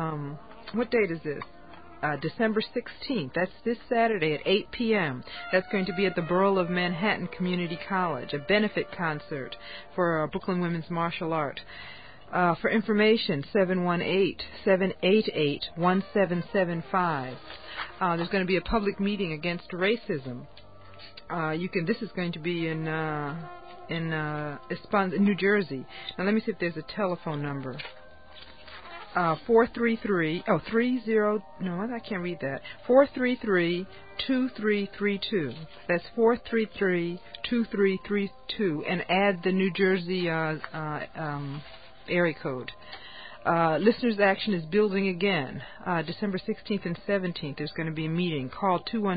what date is this? December 16th. That's this Saturday at 8 p.m. That's going to be at the Borough of Manhattan Community College, a benefit concert for Brooklyn Women's Martial Art. For information, 718-788-1775. There's going to be a public meeting against racism. This is going to be in New Jersey. Now let me see if there's a telephone number. 433. I can't read that. 433-2332. That's 433-2332, and add the New Jersey area code. Listeners' action is building again. December 16th and 17th, there's going to be a meeting. Call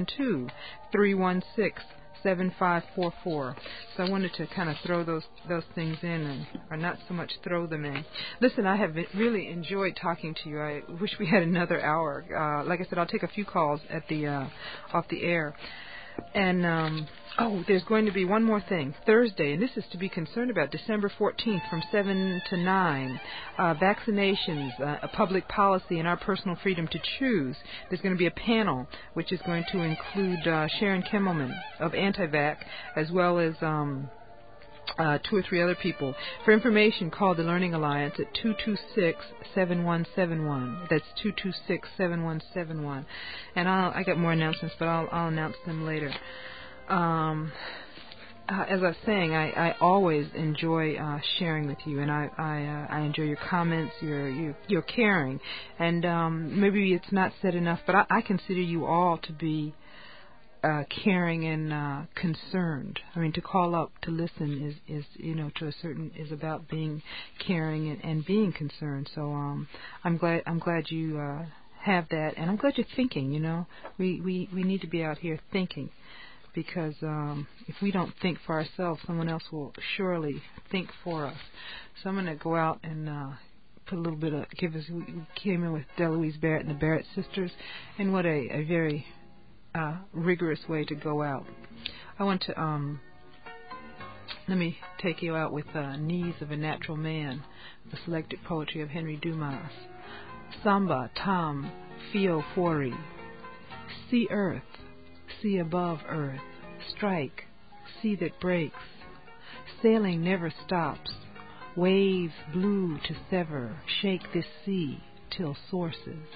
212-316-7544. So I wanted to kind of throw those things in, or not so much throw them in. Listen, I have really enjoyed talking to you. I wish we had another hour. Like I said, I'll take a few calls at the off the air. And there's going to be one more thing. Thursday, and this is to be concerned about, December 14th from 7 to 9, vaccinations, a public policy, and our personal freedom to choose. There's going to be a panel which is going to include Sharon Kimmelman of Antivac, as well as 2 or 3 other people. For information, call the Learning Alliance at 226-7171. That's 226-7171. And I got more announcements, but I'll announce them later. As I was saying, I always enjoy sharing with you, and I enjoy your comments, your caring. And maybe it's not said enough, but I consider you all to be caring and concerned. I mean, to call up to listen is to a certain, is about being caring and being concerned. So I'm glad you have that, and I'm glad you're thinking. We need to be out here thinking, because if we don't think for ourselves, someone else will surely think for us. So I'm going to go out and put a little bit of we came in with Deloise Barrett and the Barrett sisters, and what a very rigorous way to go out. I want to let me take you out with Knees of a Natural Man, the selected poetry of Henry Dumas. Samba Tam Fio Fori. See earth, see above earth, strike, sea that breaks. Sailing never stops, waves blue to sever, shake this sea till sources.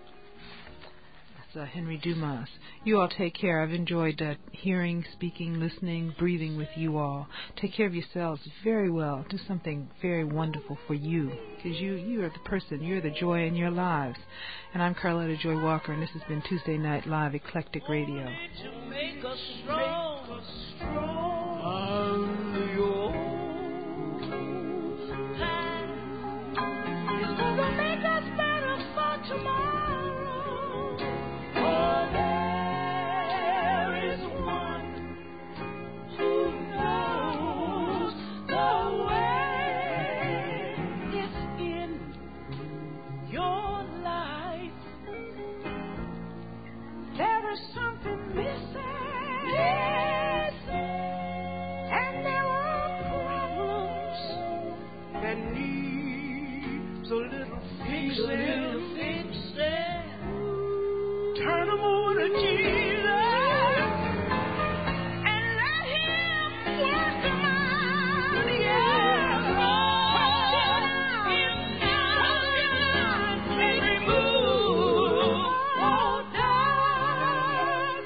Henry Dumas. You all take care. I've enjoyed hearing, speaking, listening, breathing with you all. Take care of yourselves very well. Do something very wonderful for you, because you are the person. You're the joy in your lives. And I'm Carlotta Joy Walker, and this has been Tuesday Night Live Eclectic Radio. To make us strong. It's gonna make us better for tomorrow. Turn them over to Jesus and let Him work them out. And remove all doubt.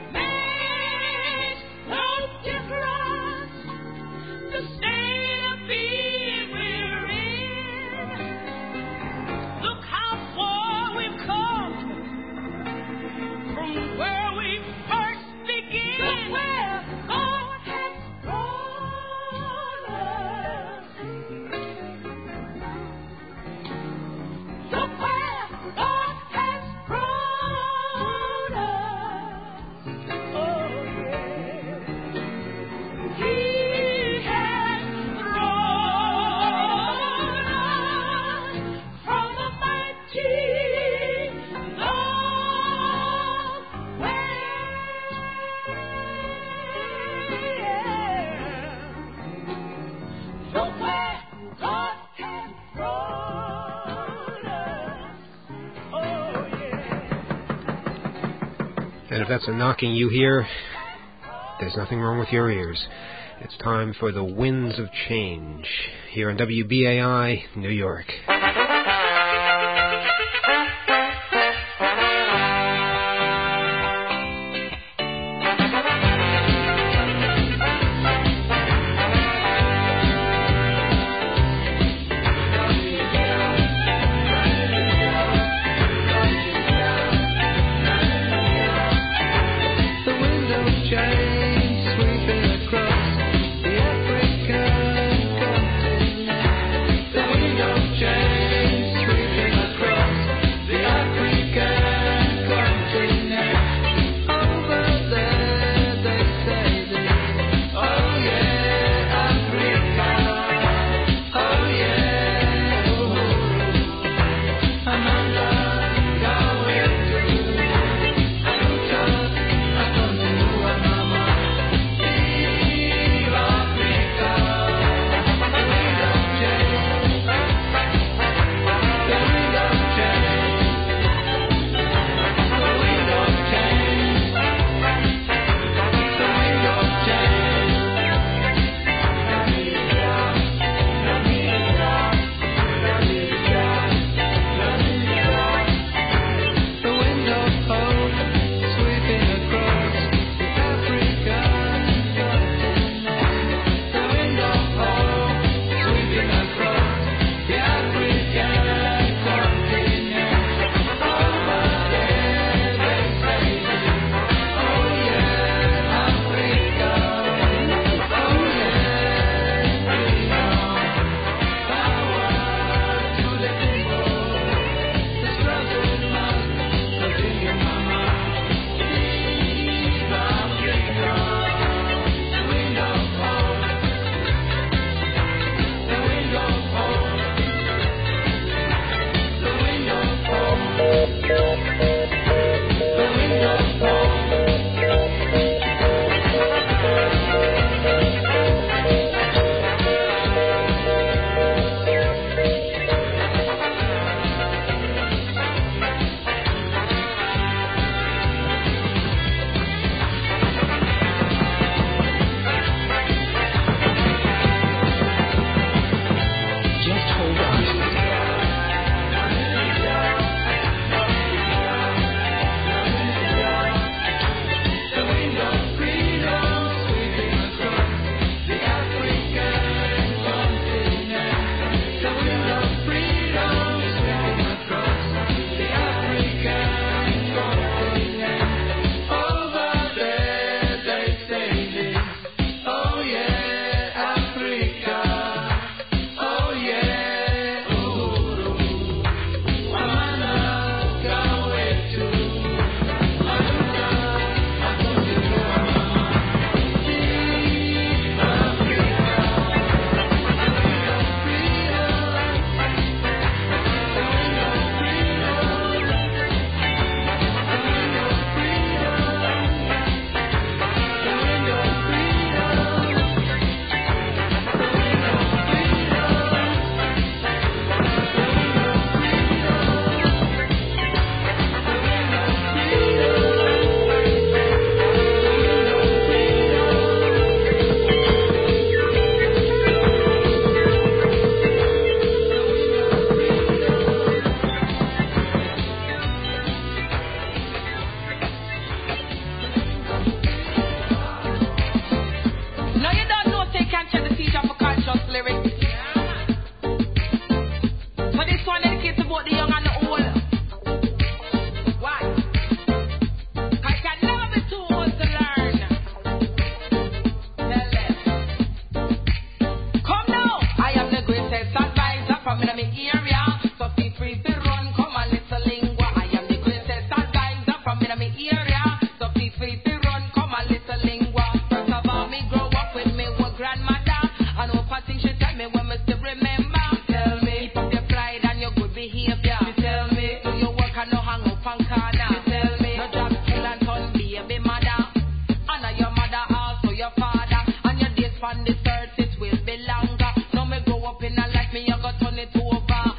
Makes no difference the state of being we're in. Look how far we've come from where And if that's a knocking you hear, there's nothing wrong with your ears. It's time for the Winds of Change here on WBAI, New York. On the surface will be longer. Now me grow up in a life, me a go turn it over.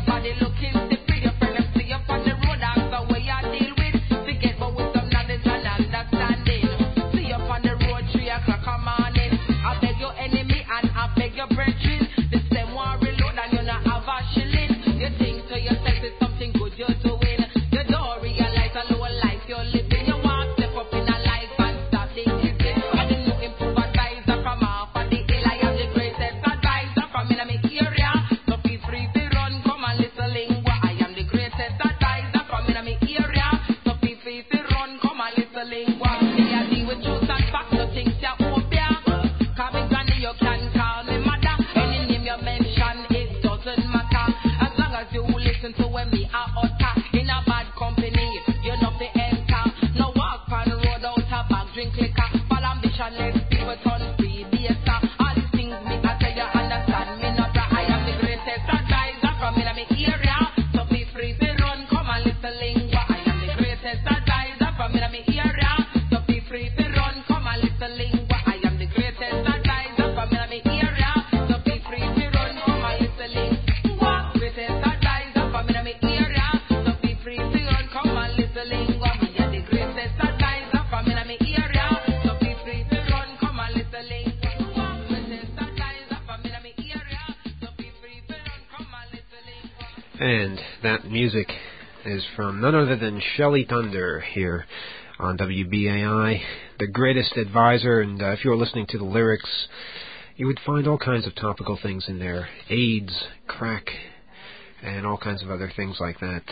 your body looking stiff. Your friend them see you on the road, that's the way I deal with. Forget but with some knowledge and understanding. See you on the road, 3 o'clock a morning. I beg your enemy and I beg your brethren. This them want reload and you not have a shilling. You think to yourself it's something good you're doing. You don't realize a low life you're living. You want to step up in a life and stop thinking. I didn't know improve advisor from off of the hill. I am the greatest advisor from in my area. So feel free to run, come and listen lingua. I am the greatest advisor from in my area. So feel free to run, come and listen lingua. Me I deal with truth and facts, no things you obey. Call me granny, you can call me mother. Any name you mention, it doesn't matter. As long as you listen to when me a utter. In a bad company, you know the enter. No walk on the road out a bag, drink liquor. Fall ambition, let people turn free data. All these things me I tell you understand me not. I am the greatest advisor from in my area. So feel free to run, come and listen lingua. I am the greatest advisor from in my area. So feel free to run, come and listen lingua. I am the greatest advisor from in my area. So feel free to run, come and listen lingua. Greatest advisor from in my area. So feel free to run, come and listen lingua. Me are the greatest advisor from in my area. So feel free to run, come and listen lingua. Greatest advisor from in my area. So feel free to run, come and listen lingua. And that music is from none other than Shelly Thunder here on WBAI, the greatest advisor. And if you were listening to the lyrics, you would find all kinds of topical things in there. AIDS, crack, and all kinds of other things like that.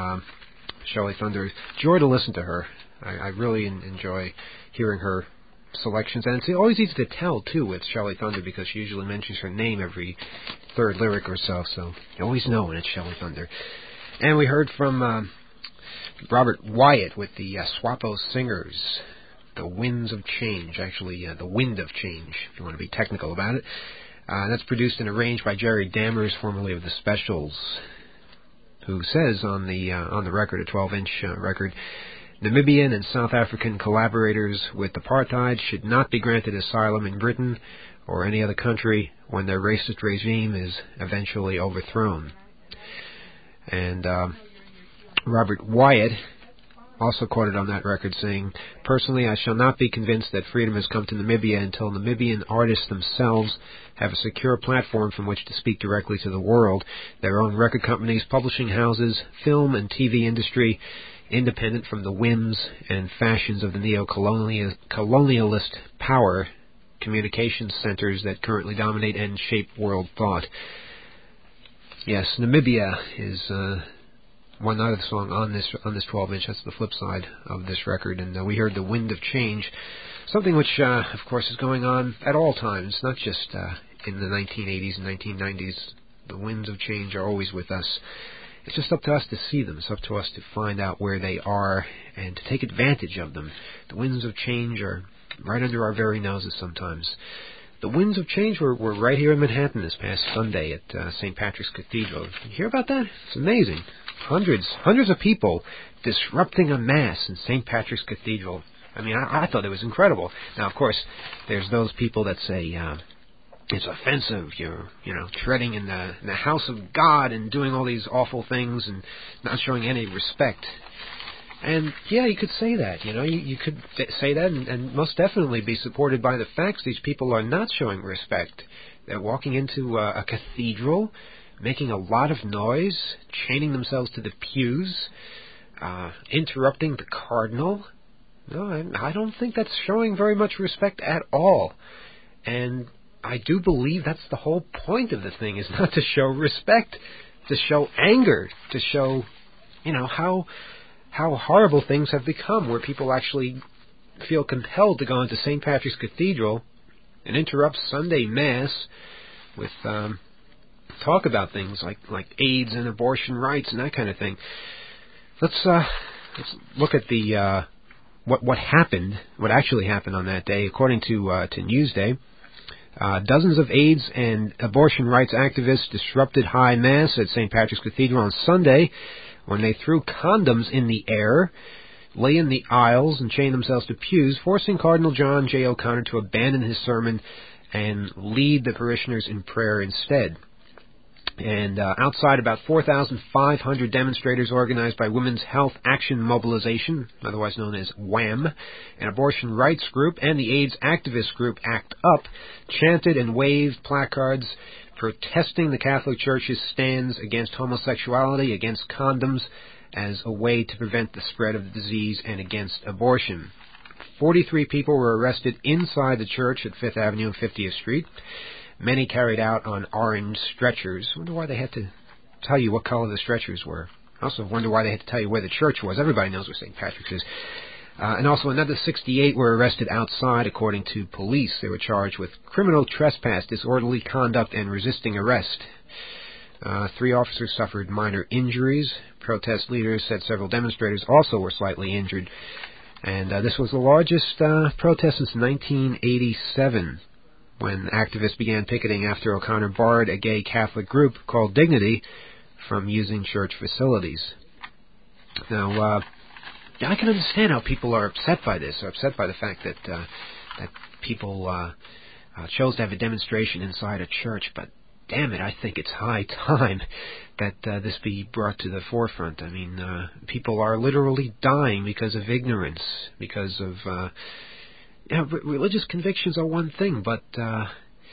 Shelly Thunder, joy to listen to her. I really enjoy hearing her selections. And it's always easy to tell, too, with Shelly Thunder, because she usually mentions her name every third lyric or so. So you always know when it's Shelly Thunder. And we heard from Robert Wyatt with the Swapo Singers, The Winds of Change. Actually, The Wind of Change, if you want to be technical about it. That's produced and arranged by Jerry Dammers, formerly of The Specials, who says on the record, a 12-inch record, Namibian and South African collaborators with apartheid should not be granted asylum in Britain or any other country when their racist regime is eventually overthrown. And Robert Wyatt also quoted on that record saying, "Personally, I shall not be convinced that freedom has come to Namibia until Namibian artists themselves have a secure platform from which to speak directly to the world. Their own record companies, publishing houses, film and TV industry, independent from the whims and fashions of the neo-colonialist power communications centers that currently dominate and shape world thought." Yes, Namibia is one other song on this 12-inch. That's the flip side of this record. And we heard The Wind of Change, something which, of course, is going on at all times, not just in the 1980s and 1990s. The winds of change are always with us. It's just up to us to see them. It's up to us to find out where they are and to take advantage of them. The winds of change are right under our very noses sometimes. The winds of change were right here in Manhattan this past Sunday at St. Patrick's Cathedral. Did you hear about that? It's amazing. Hundreds of people disrupting a mass in St. Patrick's Cathedral. I mean, I thought it was incredible. Now, of course, there's those people that say it's offensive. You're treading in the house of God and doing all these awful things and not showing any respect. And yeah, you could say that. You could say that and most definitely be supported by the facts. These people are not showing respect. They're walking into a cathedral, making a lot of noise, chaining themselves to the pews, interrupting the cardinal. No, I don't think that's showing very much respect at all. And I do believe that's the whole point of the thing, is not to show respect, to show anger, to show, how horrible things have become, where people actually feel compelled to go into St. Patrick's Cathedral and interrupt Sunday Mass with talk about things like AIDS and abortion rights and that kind of thing. Let's look at the what happened, what actually happened on that day. According to Newsday, dozens of AIDS and abortion rights activists disrupted High Mass at St. Patrick's Cathedral on Sunday when they threw condoms in the air, lay in the aisles, and chained themselves to pews, forcing Cardinal John J. O'Connor to abandon his sermon and lead the parishioners in prayer instead. And outside, about 4,500 demonstrators organized by Women's Health Action Mobilization, otherwise known as WHAM, an abortion rights group, and the AIDS activist group ACT UP, chanted and waved placards protesting the Catholic Church's stands against homosexuality, against condoms, as a way to prevent the spread of the disease and against abortion. 43 people were arrested inside the church at 5th Avenue and 50th Street. Many carried out on orange stretchers. I wonder why they had to tell you what color the stretchers were. I also wonder why they had to tell you where the church was. Everybody knows where St. Patrick's is. And also another 68 were arrested outside, according to police. They were charged with criminal trespass, disorderly conduct, and resisting arrest. 3 officers suffered minor injuries. Protest leaders said several demonstrators also were slightly injured. And this was the largest protest since 1987. When activists began picketing after O'Connor barred a gay Catholic group called Dignity from using church facilities. Now, I can understand how people are upset by this, or upset by the fact that people chose to have a demonstration inside a church, but damn it, I think it's high time that this be brought to the forefront. I mean, people are literally dying because of ignorance, because of... religious convictions are one thing, but I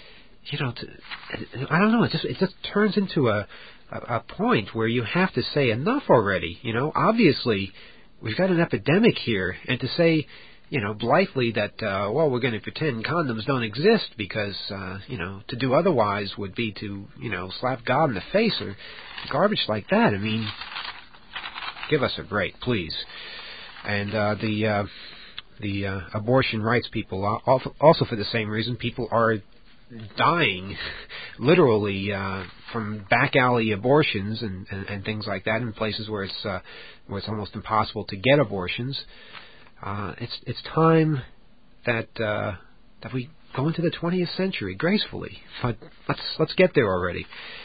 don't know. It just turns into a point where you have to say enough already. Obviously we've got an epidemic here, and to say, blithely that we're going to pretend condoms don't exist because to do otherwise would be to slap God in the face or garbage like that. I mean, give us a break, please. And the abortion rights people, also for the same reason, people are dying, literally, from back alley abortions and things like that in places where it's almost impossible to get abortions. It's time that we go into the 20th century gracefully. But let's get there already.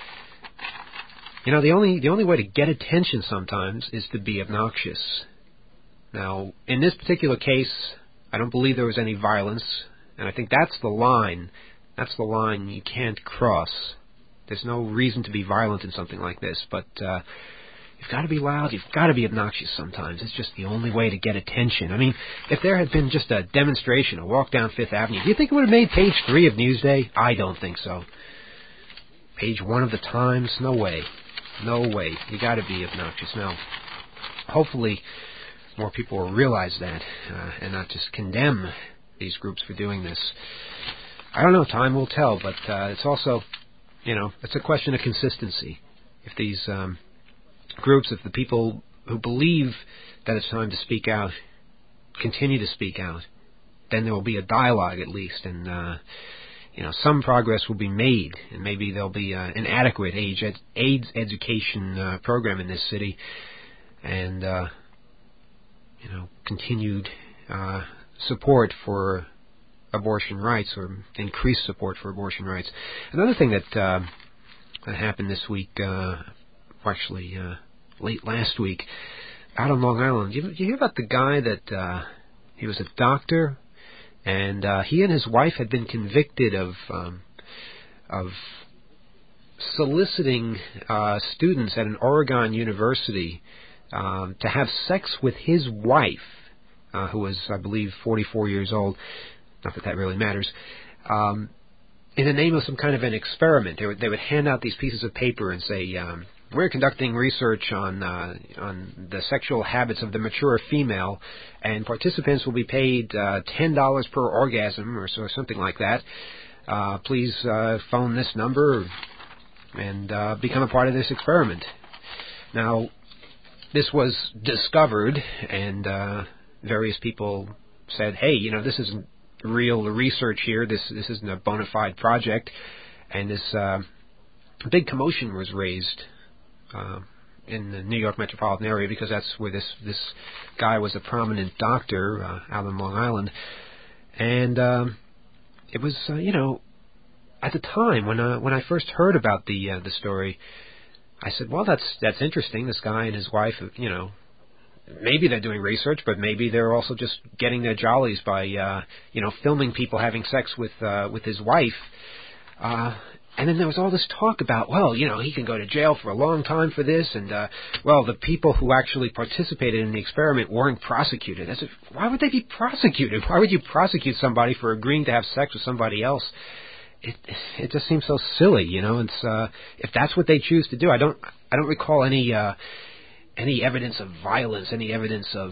The only way to get attention sometimes is to be obnoxious. Now, in this particular case, I don't believe there was any violence, and I think that's the line. That's the line you can't cross. There's no reason to be violent in something like this, but you've got to be loud, you've got to be obnoxious sometimes. It's just the only way to get attention. I mean, if there had been just a demonstration, a walk down Fifth Avenue, do you think it would have made page 3 of Newsday? I don't think so. Page 1 of the Times? No way. No way. You got to be obnoxious. Now, hopefully more people will realize that and not just condemn these groups for doing this. I don't know. Time will tell, but it's also, it's a question of consistency. If these groups, if the people who believe that it's time to speak out continue to speak out, then there will be a dialogue at least, and some progress will be made, and maybe there'll be an adequate AIDS education program in this city, and continued support for abortion rights, or increased support for abortion rights. Another thing that happened this week, late last week, out on Long Island. Did you hear about the guy that he was a doctor, and he and his wife had been convicted of soliciting students at an Oregon university to have sex with his wife, who was, I believe, 44 years old. Not that really matters. In the name of some kind of an experiment, they would hand out these pieces of paper and say, we're conducting research on the sexual habits of the mature female, and participants will be paid $10 per orgasm or something like that. Please phone this number and become a part of this experiment. Now, this was discovered, and various people said, hey, this isn't real research here. This isn't a bona fide project. And this big commotion was raised in the New York metropolitan area, because that's where this guy was a prominent doctor out on Long Island. And it was, at the time when I first heard about the story, I said, well, that's interesting. This guy and his wife, maybe they're doing research, but maybe they're also just getting their jollies by, filming people having sex with his wife. And then there was all this talk about, well, you know, he can go to jail for a long time for this, and, well, the people who actually participated in the experiment weren't prosecuted. I said, why would they be prosecuted? Why would you prosecute somebody for agreeing to have sex with somebody else? It just seems so silly, you know. It's if that's what they choose to do, I don't recall any evidence of violence, any evidence of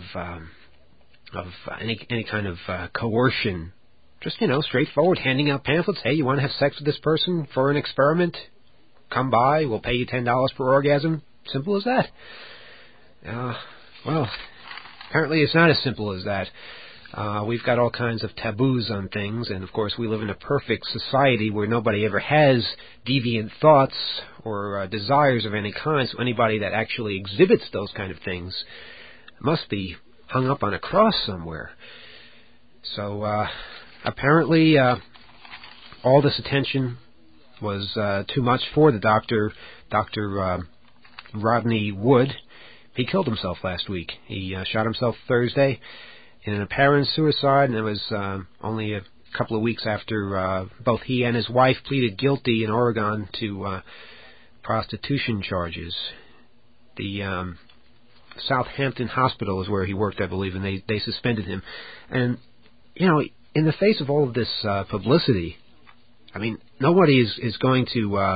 any kind of coercion. Just, you know, straightforward, handing out pamphlets. Hey, you want to have sex with this person for an experiment? Come by. We'll pay you $10 per orgasm. Simple as that. Well, apparently it's not as simple as that. We've got all kinds of taboos on things, and of course we live in a perfect society where nobody ever has deviant thoughts or desires of any kind, so anybody that actually exhibits those kind of things must be hung up on a cross somewhere. So, apparently, all this attention was too much for the doctor, Dr. Rodney Wood. He killed himself last week. He shot himself Thursday in an apparent suicide, and it was only a couple of weeks after both he and his wife pleaded guilty in Oregon to prostitution charges. The Southampton Hospital is where he worked, I believe, and they suspended him. And, you know, in the face of all of this publicity, I mean, nobody is going to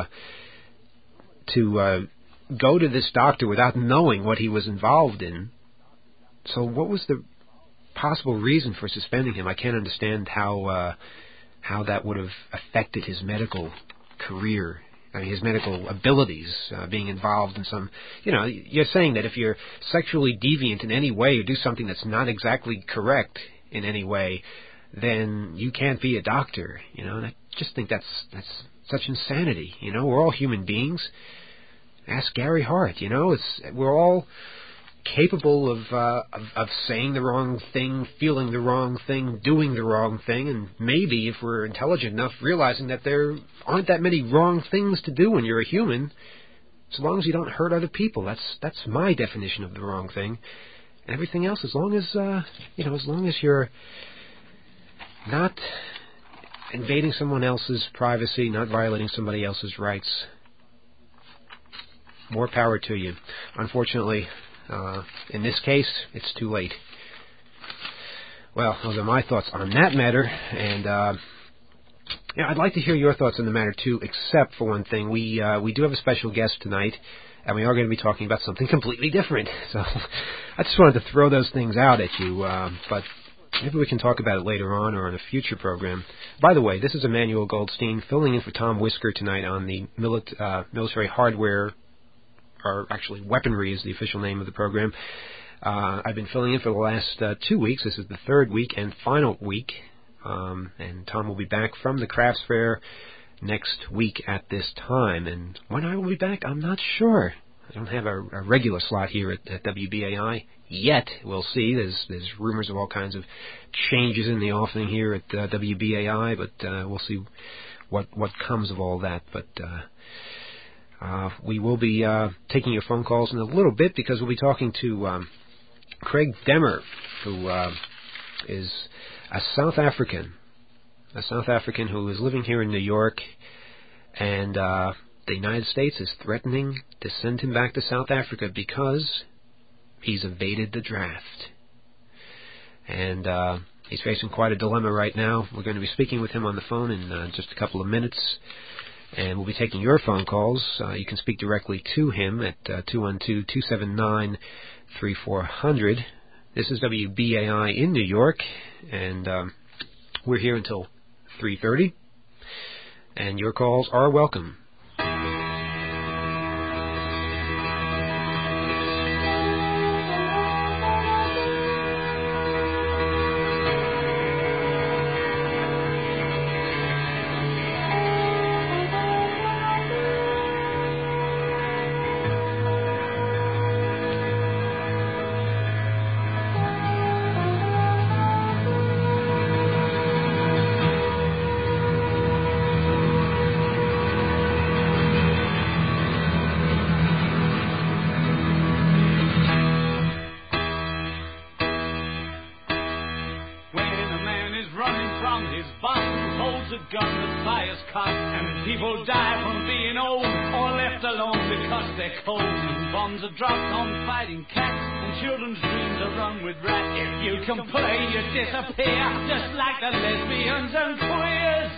go to this doctor without knowing what he was involved in. So what was the possible reason for suspending him? I can't understand how that would have affected his medical career. I mean, his medical abilities, being involved in some, you know, you're saying that if you're sexually deviant in any way or do something that's not exactly correct in any way, then you can't be a doctor, you know. And I just think that's such insanity, you know. We're all human beings. Ask Gary Hart, you know. We're all capable of saying the wrong thing, feeling the wrong thing, doing the wrong thing, and maybe, if we're intelligent enough, realizing that there aren't that many wrong things to do when you're a human, so long as you don't hurt other people. That's my definition of the wrong thing. And everything else, as long as as long as you're not invading someone else's privacy, not violating somebody else's rights, more power to you. Unfortunately, in this case, it's too late. Well, those are my thoughts on that matter, and I'd like to hear your thoughts on the matter too. Except for one thing, we do have a special guest tonight, and we are going to be talking about something completely different. So I just wanted to throw those things out at you, but maybe we can talk about it later on or on a future program. By the way, this is Emmanuel Goldstein filling in for Tom Whisker tonight on the military hardware, or actually weaponry is the official name of the program. I've been filling in for the last 2 weeks. This is the third week and final week. And Tom will be back from the Crafts Fair next week at this time. And when I will be back, I'm not sure. I don't have a regular slot here at WBAI yet. We'll see. There's rumors of all kinds of changes in the offing here at WBAI, but we'll see what comes of all that. But we will be taking your phone calls in a little bit, because we'll be talking to Craig Demmer, who is a South African who is living here in New York, and the United States is threatening to send him back to South Africa because he's evaded the draft. And he's facing quite a dilemma right now. We're going to be speaking with him on the phone in just a couple of minutes, and we'll be taking your phone calls. You can speak directly to him at 212-279-3400. This is WBAI in New York, and we're here until 3:30, and your calls are welcome. When a man is running from his boss who holds a gun to fire is cut, and people die from being old or left alone because they're cold. And bombs are dropped on fighting cats, and children's dreams are run with rats. If you can play, you disappear, just like the lesbians and queers.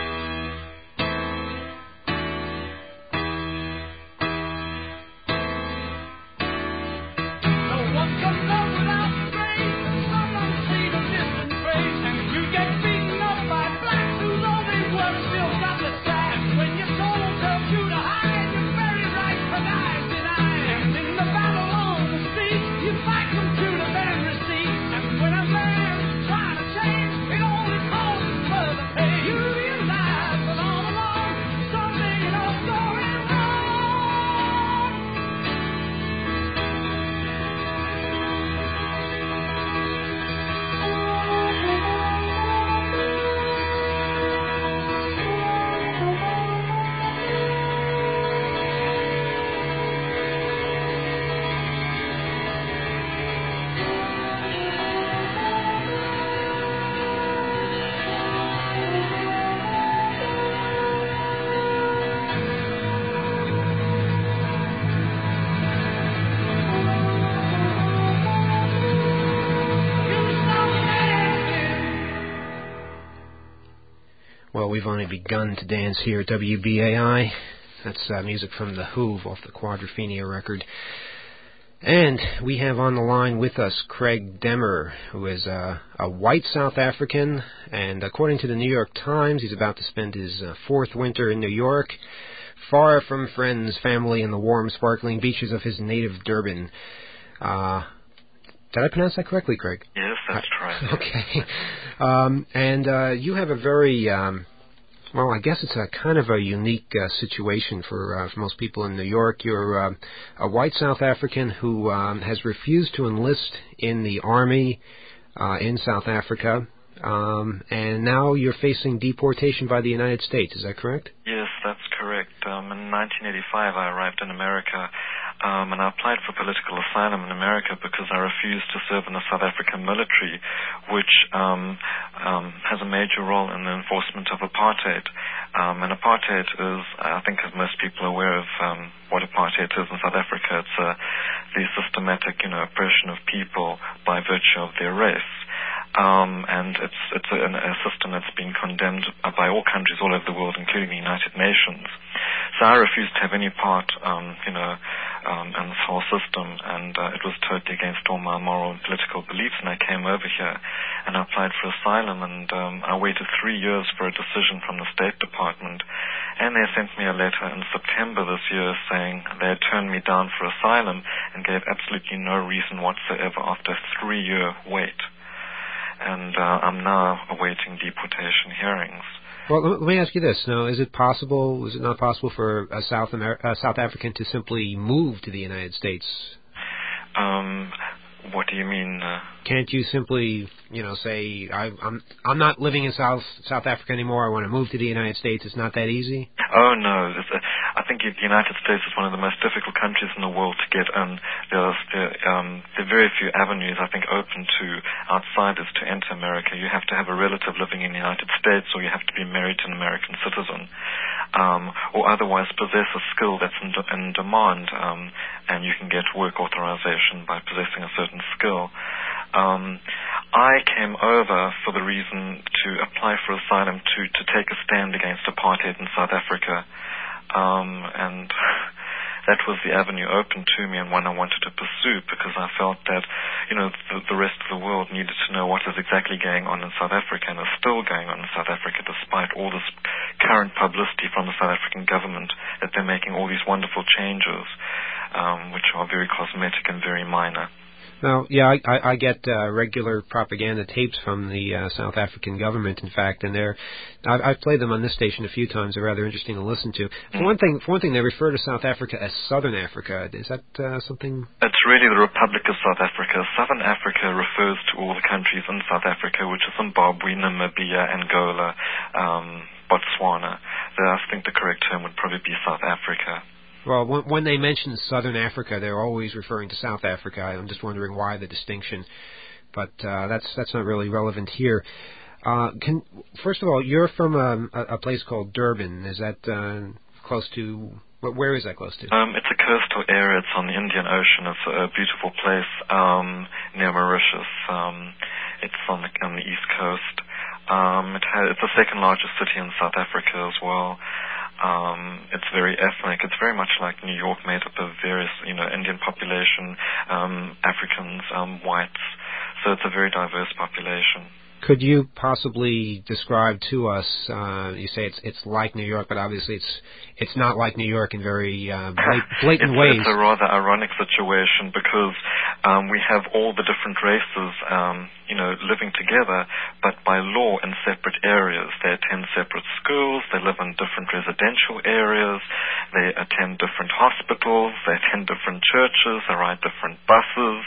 Well, we've only begun to dance here at WBAI. That's music from The Who off the Quadrophenia record. And we have on the line with us Craig Demer, who is a white South African, and according to the New York Times, he's about to spend his fourth winter in New York, far from friends, family, and the warm, sparkling beaches of his native Durban. Did I pronounce that correctly, Craig? Yes, that's correct. Okay. And you have a very, well, I guess it's a kind of a unique situation for most people in New York. You're a white South African who has refused to enlist in the army in South Africa, and now you're facing deportation by the United States. Is that correct? Yes, that's correct. In 1985, I arrived in America. And I applied for political asylum in America because I refused to serve in the South African military, which has a major role in the enforcement of apartheid. And apartheid is, I think as most people are aware of what apartheid is in South Africa, it's the systematic, oppression of people by virtue of their race. And it's a system that's been condemned by all countries all over the world, including the United Nations. So I refused to have any part, in this whole system, and it was totally against all my moral and political beliefs, and I came over here and I applied for asylum, and I waited 3 years for a decision from the State Department, and they sent me a letter in September this year saying they had turned me down for asylum and gave absolutely no reason whatsoever after a 3-year wait. And I'm now awaiting deportation hearings. Well, let me ask you this. Now, is it not possible for a South African to simply move to the United States? What do you mean? Can't you simply, say, I'm not living in South Africa anymore, I want to move to the United States? It's not that easy? Oh, no. I think the United States is one of the most difficult countries in the world to get in. There are very few avenues, I think, open to outsiders to enter America. You have to have a relative living in the United States, or you have to be married to an American citizen, or otherwise possess a skill that's in demand, and you can get work authorization by possessing a certain skill. I came over for the reason to apply for asylum to take a stand against apartheid in South Africa, and that was the avenue open to me and one I wanted to pursue, because I felt that, the rest of the world needed to know what is exactly going on in South Africa and is still going on in South Africa, despite all this current publicity from the South African government that they're making all these wonderful changes, which are very cosmetic and very minor. Now, yeah, I get regular propaganda tapes from the South African government, in fact, and I've played them on this station a few times. They're rather interesting to listen to. For one thing, they refer to South Africa as Southern Africa. Is that something? It's really the Republic of South Africa. Southern Africa refers to all the countries in South Africa, which is Zimbabwe, Namibia, Angola, Botswana. I think the correct term would probably be South Africa. Well, when they mention Southern Africa, they're always referring to South Africa. I'm just wondering why the distinction, but that's not really relevant here. First of all, you're from a place called Durban. Is that close to? Where is that close to? It's a coastal area. It's on the Indian Ocean. It's a beautiful place near Mauritius. It's on the east coast. It's the second largest city in South Africa as well. It's very ethnic. It's very much like New York, made up of various, Indian population, Africans, whites. So it's a very diverse population. Could you possibly describe to us? You say it's like New York, but obviously it's not like New York in very blatant ways. It's a rather ironic situation because we have all the different races, living together, but by law in separate areas. They attend separate schools. They live in different residential areas. They attend different hospitals. They attend different churches. They ride different buses.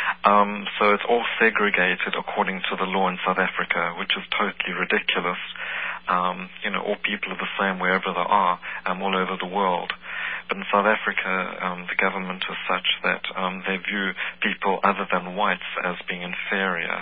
So it's all segregated according to the law in South Africa, which is totally ridiculous. All people are the same wherever they are, all over the world. But in South Africa, the government is such that they view people other than whites as being inferior.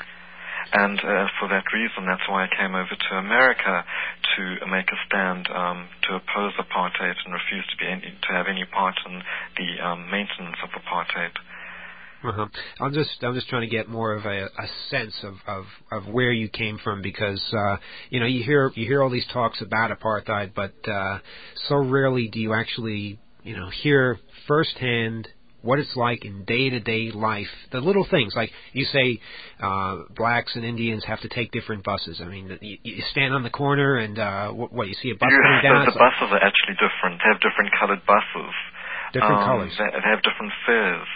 And for that reason, that's why I came over to America to make a stand to oppose apartheid and refuse to have any part in the maintenance of apartheid. Uh-huh. I'm just trying to get more of a sense of where you came from, because you hear all these talks about apartheid, but so rarely do you actually hear firsthand what it's like in day-to-day life. The little things, like you say, blacks and Indians have to take different buses. I mean, you stand on the corner and you see a bus coming down. The buses are actually different. They have different colored buses. Different colors. They have different fares.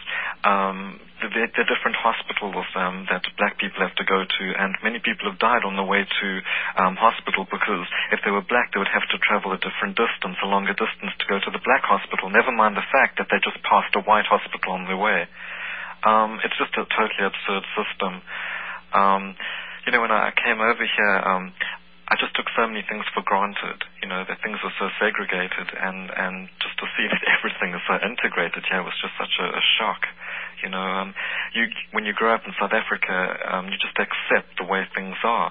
There are different hospitals that black people have to go to, and many people have died on the way to hospital because if they were black, they would have to travel a different distance, a longer distance to go to the black hospital, never mind the fact that they just passed a white hospital on their way. It's just a totally absurd system. When I came over here, I just took so many things for granted, that things were so segregated, and just to see that everything is so integrated here was just such a shock. When you grow up in South Africa, you just accept the way things are.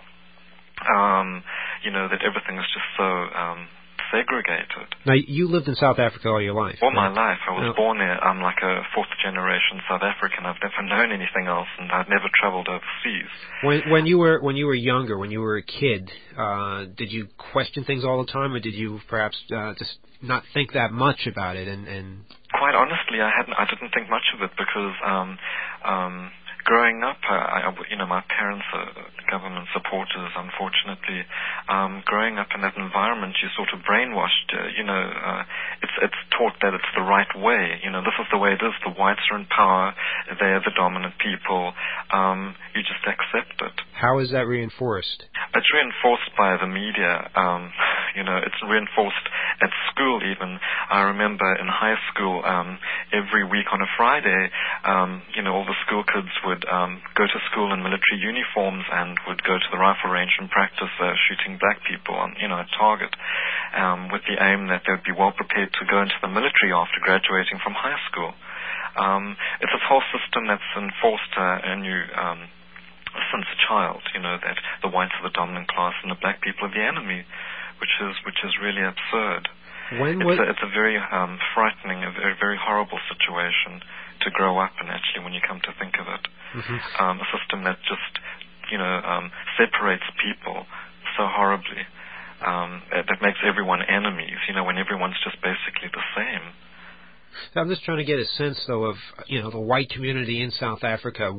That everything is just so segregated. Now, you lived in South Africa all your life. All my life. I was born there. I'm like a fourth-generation South African. I've never known anything else, and I've never traveled overseas. When you were younger, when you were a kid, did you question things all the time, or did you perhaps just not think that much about it? And quite honestly, I didn't think much of it because growing up, my parents are government supporters, unfortunately. Growing up in that environment, you're sort of brainwashed. It's taught that it's the right way. This is the way it is. The whites are in power. They are the dominant people. You just accept it. How is that reinforced? It's reinforced by the media. It's reinforced at school even. I remember in high school, every week on a Friday, all the school kids would go to school in military uniforms and would go to the rifle range and practice shooting black people on, at target, with the aim that they would be well prepared to go into the military after graduating from high school. It's this whole system that's enforced in you since a child, that the whites are the dominant class and the black people are the enemy, which is really absurd. It's a very frightening, a very, very horrible situation to grow up in, actually, when you come to think of it. Mm-hmm. A system that just, separates people so horribly, that makes everyone enemies, when everyone's just basically the same. So I'm just trying to get a sense, though, of, the white community in South Africa.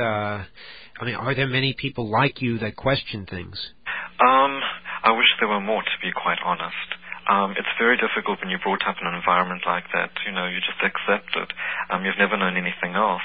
Are there many people like you that question things? I wish there were more, to be quite honest. It's very difficult when you're brought up in an environment like that. You just accept it. You've never known anything else.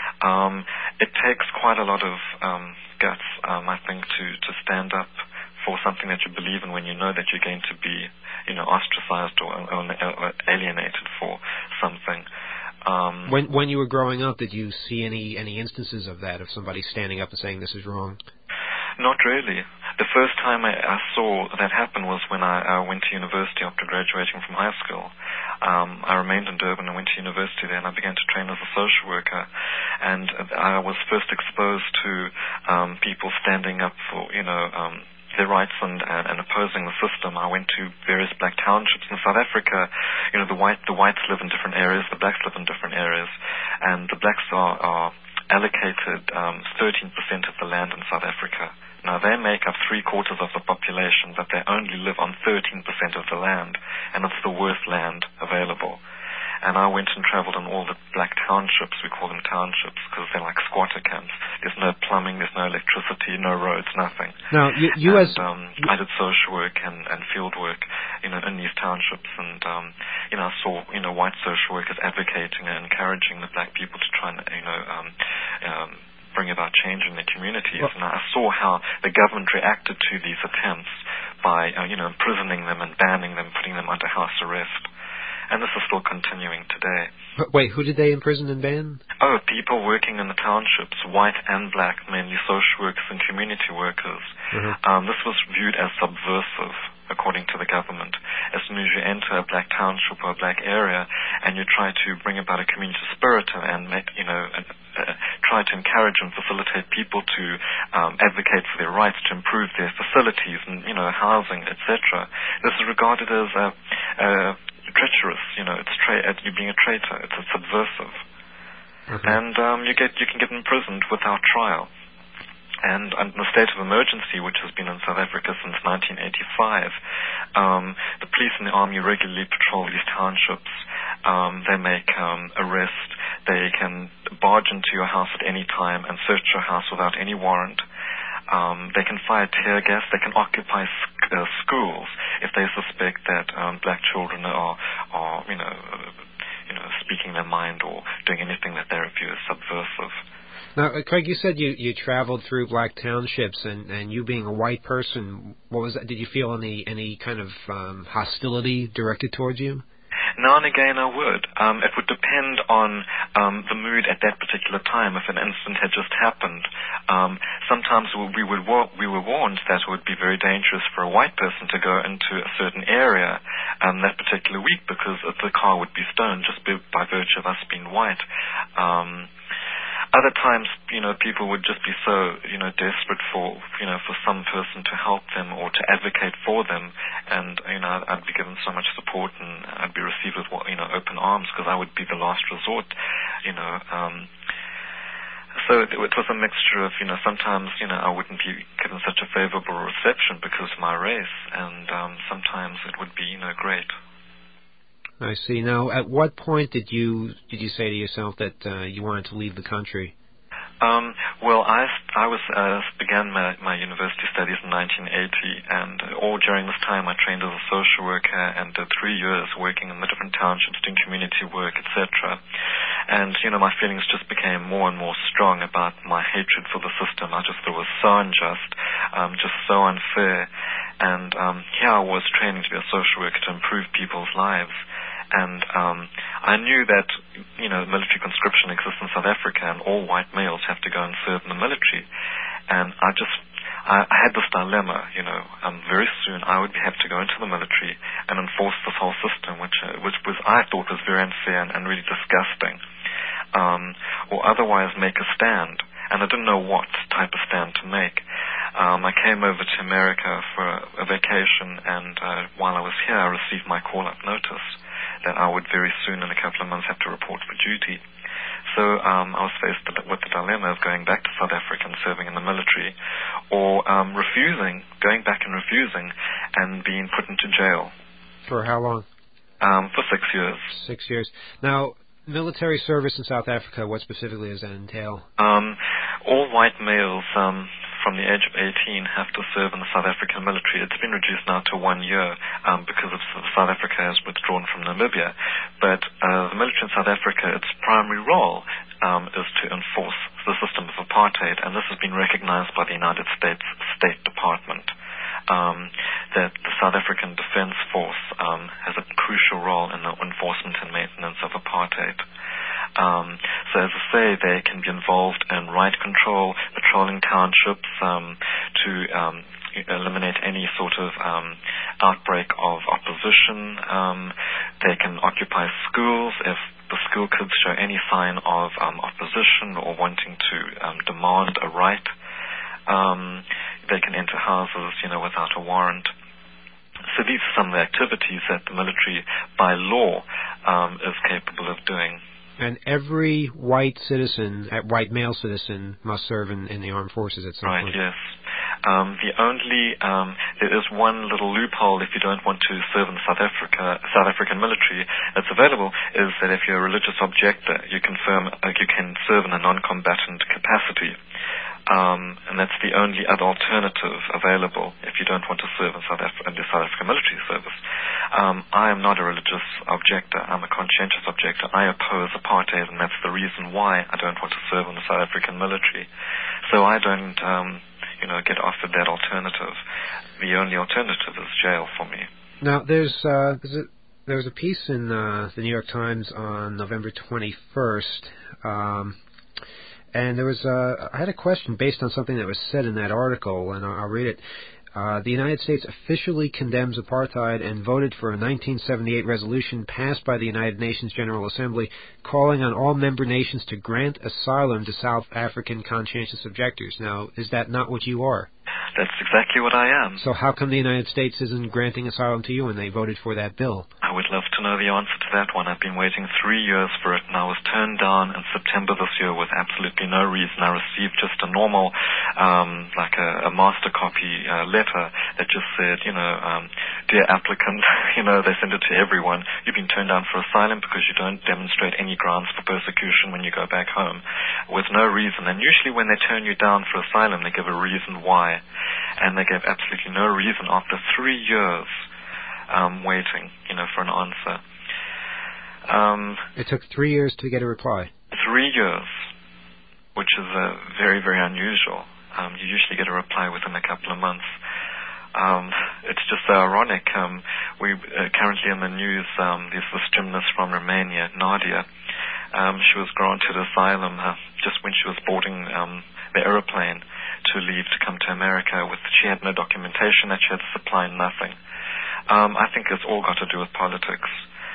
It takes quite a lot of guts, I think, to stand up for something that you believe in when you know that you're going to be, ostracized or alienated for something. When you were growing up, did you see any instances of that, of somebody standing up and saying this is wrong? Not really. the first time I saw that happen was when I went to university after graduating from high school. I remained in Durban and went to university there, and I began to train as a social worker. And I was first exposed to people standing up for, their rights and opposing the system. I went to various black townships in South Africa. The whites live in different areas, the blacks live in different areas, and the blacks are allocated 13% of the land in South Africa. Now, they make up 3/4 of the population, but they only live on 13% of the land, and it's the worst land available. And I went and traveled in all the black townships. We call them townships because they're like squatter camps. There's no plumbing, there's no electricity, no roads, nothing. Now, I did social work and field work, in these townships, and I saw white social workers advocating and encouraging the black people to try and bring about change in their communities. And I saw how the government reacted to these attempts by imprisoning them and banning them, putting them under house arrest. And this is still continuing today. Wait, who did they imprison and ban? Oh, people working in the townships, white and black, mainly social workers and community workers. Mm-hmm. This was viewed as subversive, according to the government. As soon as you enter a black township or a black area and you try to bring about a community spirit and make, try to encourage and facilitate people to advocate for their rights, to improve their facilities and, housing, etc., this is regarded as treacherous, you're being a traitor. It's subversive, and you can get imprisoned without trial. And under the state of emergency, which has been in South Africa since 1985, the police and the army regularly patrol these townships. They make arrests. They can barge into your house at any time and search your house without any warrant. They can fire tear gas. They can occupy schools if they suspect that black children are speaking their mind or doing anything that they view as subversive. Now, Craig, you said you traveled through black townships, and you being a white person, what was that? Did you feel any kind of hostility directed towards you? Now and again I would. It would depend on the mood at that particular time. If an incident had just happened, sometimes we were warned that it would be very dangerous for a white person to go into a certain area that particular week because the car would be stoned just by virtue of us being white. Other times, people would just be so, desperate for some person to help them or to advocate for them, and I'd be given so much support and I'd be received with open arms because I would be the last resort, So it was a mixture of, sometimes, I wouldn't be given such a favorable reception because of my race, and sometimes it would be, great. I see. Now, at what point did you say to yourself that you wanted to leave the country? Well, I began my university studies in 1980, and all during this time I trained as a social worker and did 3 years working in the different townships, doing community work, etc. And, my feelings just became more and more strong about my hatred for the system. I just thought it was so unjust, just so unfair. And here I was training to be a social worker to improve people's lives. And I knew that, military conscription exists in South Africa and all white males have to go and serve in the military. And I had this dilemma, very soon I would have to go into the military and enforce this whole system, which I thought was very unfair and really disgusting, or otherwise make a stand. And I didn't know what type of stand to make. I came over to America for a vacation, and while I was here, I received my call-up notice that I would very soon, in a couple of months, have to report for duty. So I was faced with the dilemma of going back to South Africa and serving in the military, or going back and refusing, and being put into jail. For how long? For 6 years. 6 years. Now, military service in South Africa, what specifically does that entail? All white males from the age of 18 have to serve in the South African military. It's been reduced now to 1 year because of South Africa has withdrawn from Namibia. But the military in South Africa, its primary role is to enforce the system of apartheid, and this has been recognized by the United States State Department. That the South African Defense Force has a crucial role in the enforcement and maintenance of apartheid. So as I say, they can be involved in right control, patrolling townships, to eliminate any sort of outbreak of opposition. They can occupy schools if the school kids show any sign of opposition or wanting to demand a right. They can enter houses, without a warrant. So these are some of the activities that the military, by law, is capable of doing. And every white male citizen must serve in the armed forces at some point. Right, yes. There is one little loophole if you don't want to serve in South African military that's available, is that if you're a religious objector, you can serve in a non-combatant capacity. And that's the only other alternative available if you don't want to serve in the South African military service. I am not a religious objector. I'm a conscientious objector. I oppose apartheid, and that's the reason why I don't want to serve in the South African military. So I don't, get offered that alternative. The only alternative is jail for me. Now, there was a piece in the New York Times on November 21st. And there was I had a question based on something that was said in that article, and I'll read it. The United States officially condemns apartheid and voted for a 1978 resolution passed by the United Nations General Assembly calling on all member nations to grant asylum to South African conscientious objectors. Now, is that not what you are? That's exactly what I am. So how come the United States isn't granting asylum to you when they voted for that bill? I would love to know the answer to that one. I've been waiting 3 years for it, and I was turned down in September this year with absolutely no reason. I received just a normal, a master copy letter that just said, dear applicant, they send it to everyone. You've been turned down for asylum because you don't demonstrate any grounds for persecution when you go back home, with no reason. And usually when they turn you down for asylum, they give a reason why. And they gave absolutely no reason after 3 years waiting, for an answer. It took 3 years to get a reply. 3 years, which is very, very unusual. You usually get a reply within a couple of months. It's just so ironic. We currently in the news, there's this gymnast from Romania, Nadia. She was granted asylum just when she was boarding the aeroplane to leave to come to America. She had no documentation, that she had to supply nothing. I think it's all got to do with politics.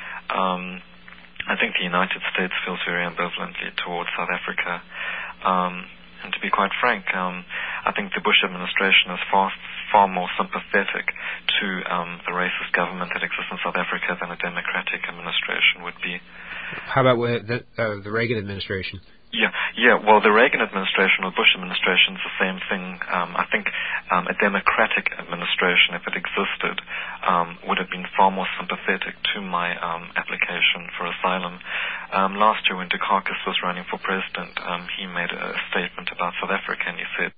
I think the United States feels very ambivalently towards South Africa. And to be quite frank, I think the Bush administration is far more sympathetic to the racist government that exists in South Africa than a Democratic administration would be. How about the Reagan administration? Yeah. Well, the Reagan administration or Bush administration is the same thing. I think a Democratic administration, if it existed, would have been far more sympathetic to my application for asylum. Last year when Dukakis was running for president, he made a statement about South Africa, and he said,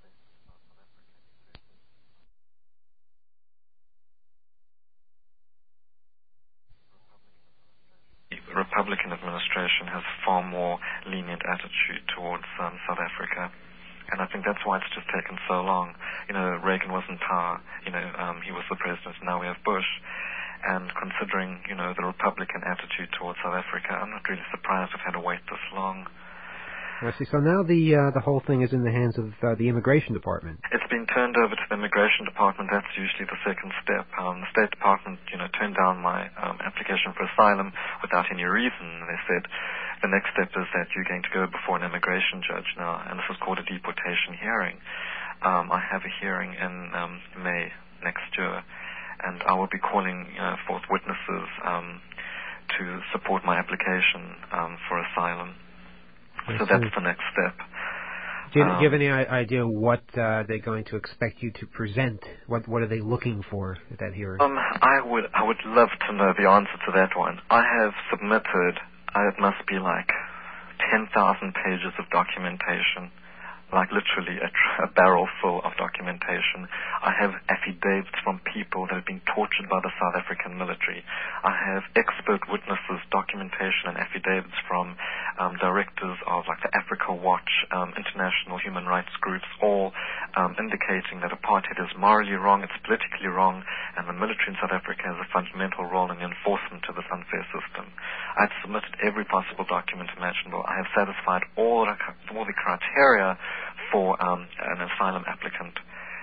the Republican administration has a far more lenient attitude towards South Africa. And I think that's why it's just taken so long. Reagan was in power. He was the president. Now we have Bush. And considering, the Republican attitude towards South Africa, I'm not really surprised we've had to wait this long. I see. So now the whole thing is in the hands of the Immigration Department. It's been turned over to the Immigration Department. That's usually the second step. The State Department, turned down my application for asylum without any reason. They said the next step is that you're going to go before an immigration judge now, and this is called a deportation hearing. I have a hearing in May next year, and I will be calling forth witnesses to support my application for asylum. So that's the next step. Do you have any idea what they're going to expect you to present? What are they looking for at that hearing? I would love to know the answer to that one. I have submitted, it must be like 10,000 pages of documentation, like literally a barrel full of documentation. I have affidavits from people that have been tortured by the South African military. I have expert witnesses, documentation and affidavits from directors of like the Africa Watch, international human rights groups, all indicating that apartheid is morally wrong, it's politically wrong, and the military in South Africa has a fundamental role in the enforcement of this unfair system. I've submitted every possible document imaginable. I have satisfied all the criteria for an asylum applicant.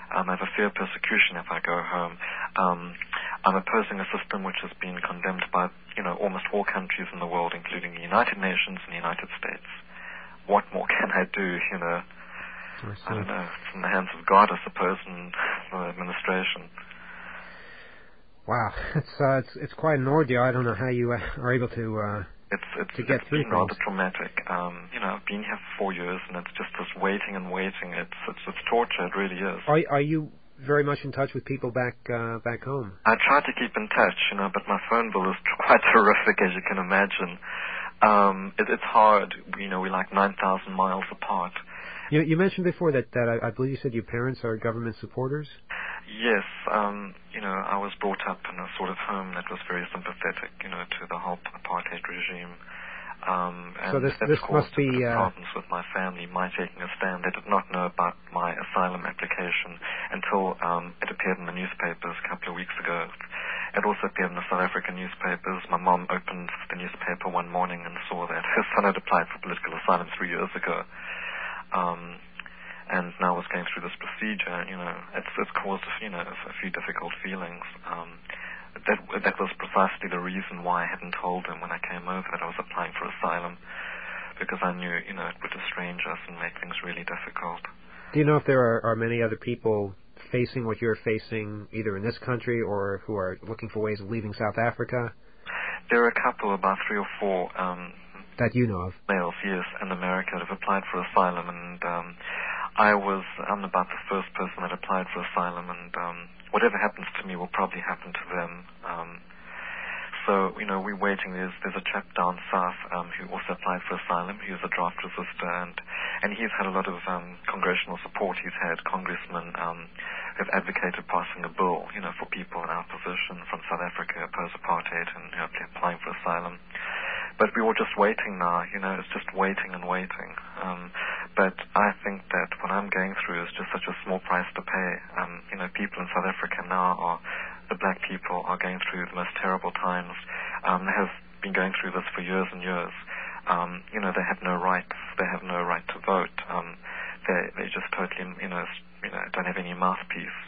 I have a fear of persecution if I go home. I'm opposing a system which has been condemned by, almost all countries in the world, including the United Nations and the United States. What more can I do, I don't know. It's in the hands of God, I suppose, and the administration. Wow, it's quite an ordeal. I don't know how you are able to get through been rather traumatic. I've been here for 4 years, and it's just this waiting and waiting. It's torture. It really is. Are you very much in touch with people back home? I try to keep in touch, but my phone bill is quite horrific, as you can imagine. It's hard. We're like 9,000 miles apart. You mentioned before that I believe you said your parents are government supporters? Yes. I was brought up in a sort of home that was very sympathetic, to the whole apartheid regime. And so this caused must be problems with my family, my taking a stand. They did not know about my asylum application until it appeared in the newspapers a couple of weeks ago. It also appeared in the South African newspapers. My mom opened the newspaper one morning and saw that her son had applied for political asylum 3 years ago. And now was going through this procedure. It's caused a few difficult feelings. That was precisely the reason why I hadn't told him when I came over that I was applying for asylum, because I knew it would estrange us and make things really difficult. Do you know if there are many other people facing what you're facing, either in this country or who are looking for ways of leaving South Africa? There are a couple, about 3 or 4. That you know of? Males, yes, in America that have applied for asylum, and I'm about the first person that applied for asylum, and whatever happens to me will probably happen to them. So, we're waiting. There's a chap down south who also applied for asylum. He was a draft resistor, and he's had a lot of congressional support. He's had congressmen who have advocated passing a bill, for people in our position from South Africa, oppose apartheid, and applying for asylum. But we're all just waiting now, it's just waiting and waiting. But I think that what I'm going through is just such a small price to pay. People in South Africa now the black people are going through the most terrible times. They have been going through this for years and years. They have no rights. They have no right to vote. They just totally, don't have any mouthpiece.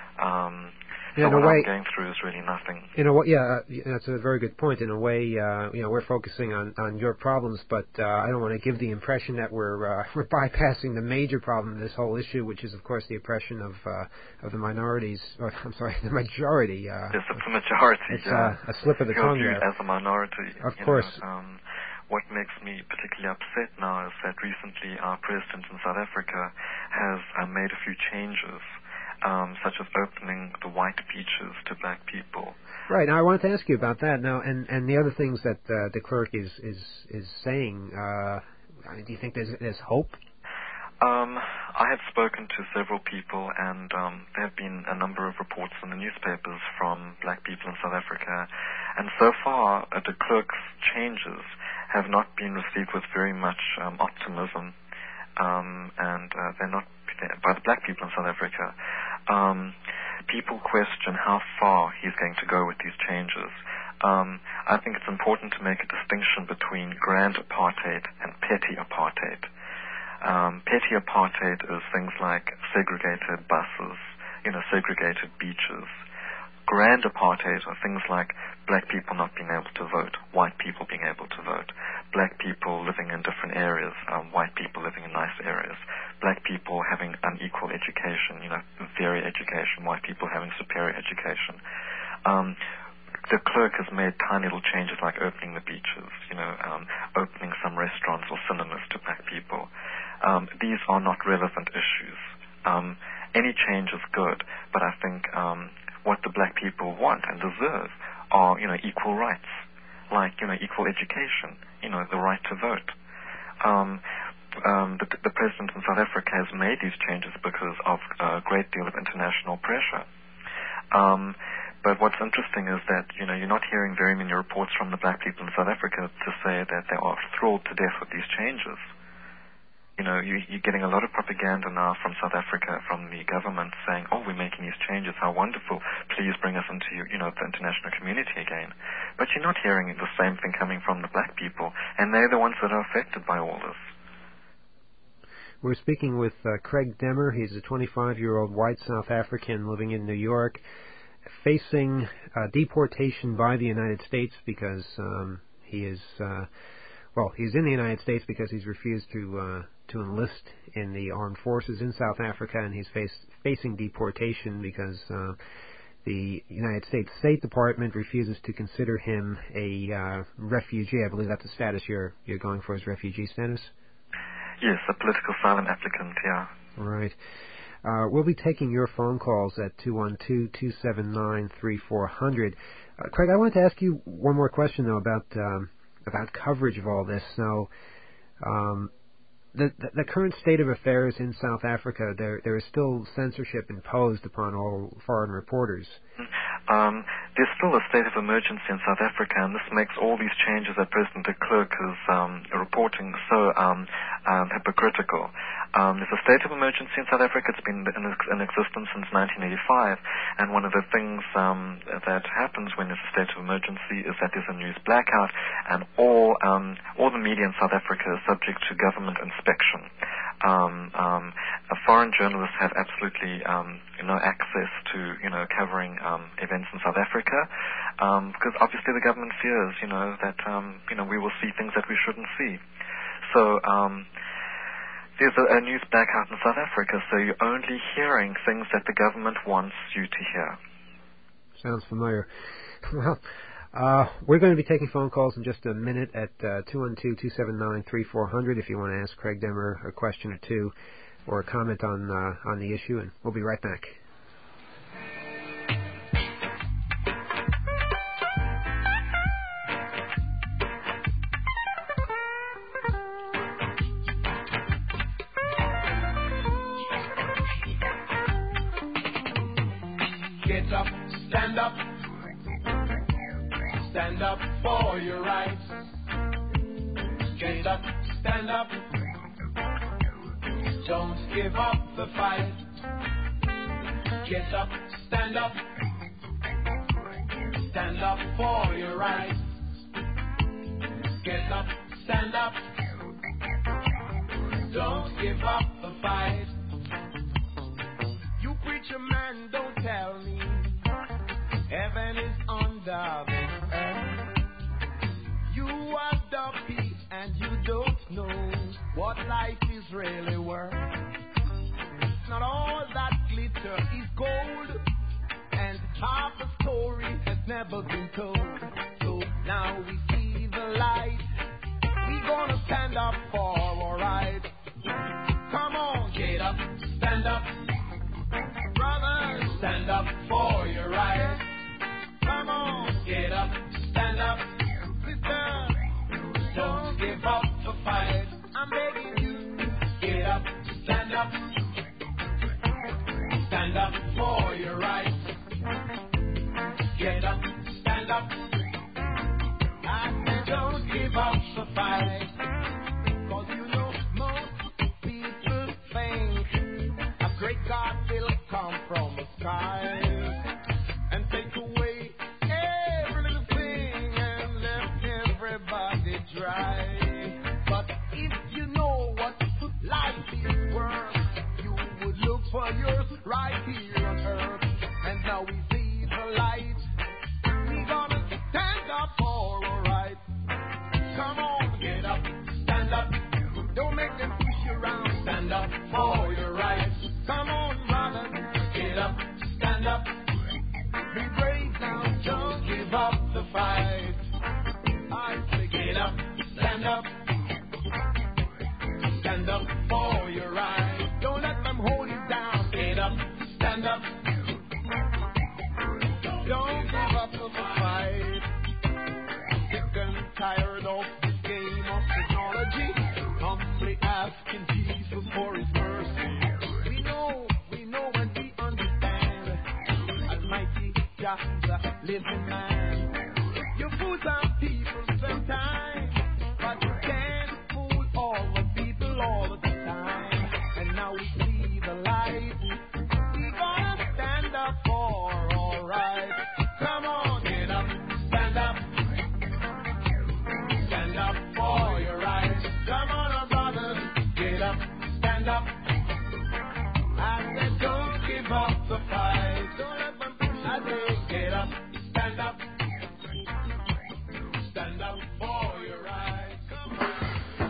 So what I'm going through is really nothing. In a way, that's a very good point. In a way, we're focusing on your problems, but I don't want to give the impression that we're bypassing the major problem of this whole issue, which is, of course, the oppression of the minorities. Or I'm sorry, the majority. Yes, it's a majority. It's a slip of the tongue there. As a minority. Of course. What makes me particularly upset now is that recently our president in South Africa has made a few changes. Such as opening the white beaches to black people. Right. Now I wanted to ask you about that. Now, and the other things that de Klerk is saying. Do you think there's hope? I have spoken to several people, and there have been a number of reports in the newspapers from black people in South Africa, and so far de Klerk's changes have not been received with very much optimism, and they're not by the black people in South Africa. People question how far he's going to go with these changes. I think it's important to make a distinction between grand apartheid and petty apartheid. Petty apartheid is things like segregated buses, segregated beaches. Grand apartheid are things like black people not being able to vote, white people being able to vote, black people living in different areas, white people living in nice areas, black people having unequal education, inferior education, white people having superior education. De Klerk has made tiny little changes like opening the beaches, opening some restaurants or cinemas to black people. These are not relevant issues. Any change is good, but I think what the black people want and deserve are, equal rights, like, equal education, the right to vote. The president in South Africa has made these changes because of a great deal of international pressure. But what's interesting is that, you're not hearing very many reports from the black people in South Africa to say that they are thrilled to death with these changes. You're getting a lot of propaganda now from South Africa, from the government, saying, oh, we're making these changes, how wonderful, please bring us into, the international community again. But you're not hearing the same thing coming from the black people, and they're the ones that are affected by all this. We're speaking with Craig Demer. He's a 25-year-old white South African living in New York, facing deportation by the United States because he is, he's in the United States because he's refused to enlist in the armed forces in South Africa, and he's facing deportation because the United States State Department refuses to consider him a refugee. I believe that's the status you're going for, is refugee status? Yes, a political asylum applicant, yeah. Right. We'll be taking your phone calls at 212-279-3400. Craig, I wanted to ask you one more question, though, about coverage of all this. So, the current state of affairs in South Africa, there is still censorship imposed upon all foreign reporters. There's still a state of emergency in South Africa, and this makes all these changes that President de Klerk is reporting so hypocritical. There's a state of emergency in South Africa. It's been in existence since 1985, and one of the things that happens when there's a state of emergency is that there's a news blackout, and all the media in South Africa is subject to government inspection. Foreign journalists have absolutely no access to covering events in South Africa, because obviously the government fears that we will see things that we shouldn't see. So there's a news blackout in South Africa, so you're only hearing things that the government wants you to hear. Sounds familiar. Well, we're going to be taking phone calls in just a minute at 212-279-3400 if you want to ask Craig Demer a question or two or a comment on the issue, and we'll be right back. Get up, stand up. Stand up for your rights. Get up, stand up. Don't give up the fight. Get up, stand up. Stand up for your rights. Get up, stand up. Don't give up the fight. You preacher man, don't tell me heaven is under the earth. You are dopey and you don't know what life is really worth. Not all that glitter is gold, and half the story has never been told. So now we see the light. We gonna stand up for our rights. Come on, get up, stand up. Brothers, stand up for your rights. Come on, get up, stand up. Sisters, don't give up the fight. I'm begging you, get up, stand up. Stand up for your rights. Get up, stand up. I said don't give up the fight. 'Cause most people think a great God will come from the sky and take away everything and left everybody dry. But if you know what life is worth, you would look for yours right here on earth. And now we see the light. We gonna stand up for our rights. Come on, get up, stand up. Don't make them push you around. Stand up for your rights. Come on, brother, get up, stand up. Be brave now, don't give up the fight. I say get up, stand up. Stand up for your rights. Don't let them hold you down. Get up, stand up. Don't give up the fight. Sick and tired of this game of technology. Humbly asking Jesus for his mercy. We know and we understand. Almighty Jah, the living man. You fool some people sometimes, but you can't fool all the people all the time. And now we see the light. We gonna stand up for our rights. Come on, get up, stand up. Stand up for your rights. Come on, our brothers, get up, stand up. I said, don't give up the fight. Don't let them push. I say, get up, stand up. Stand up for your rights. Come on.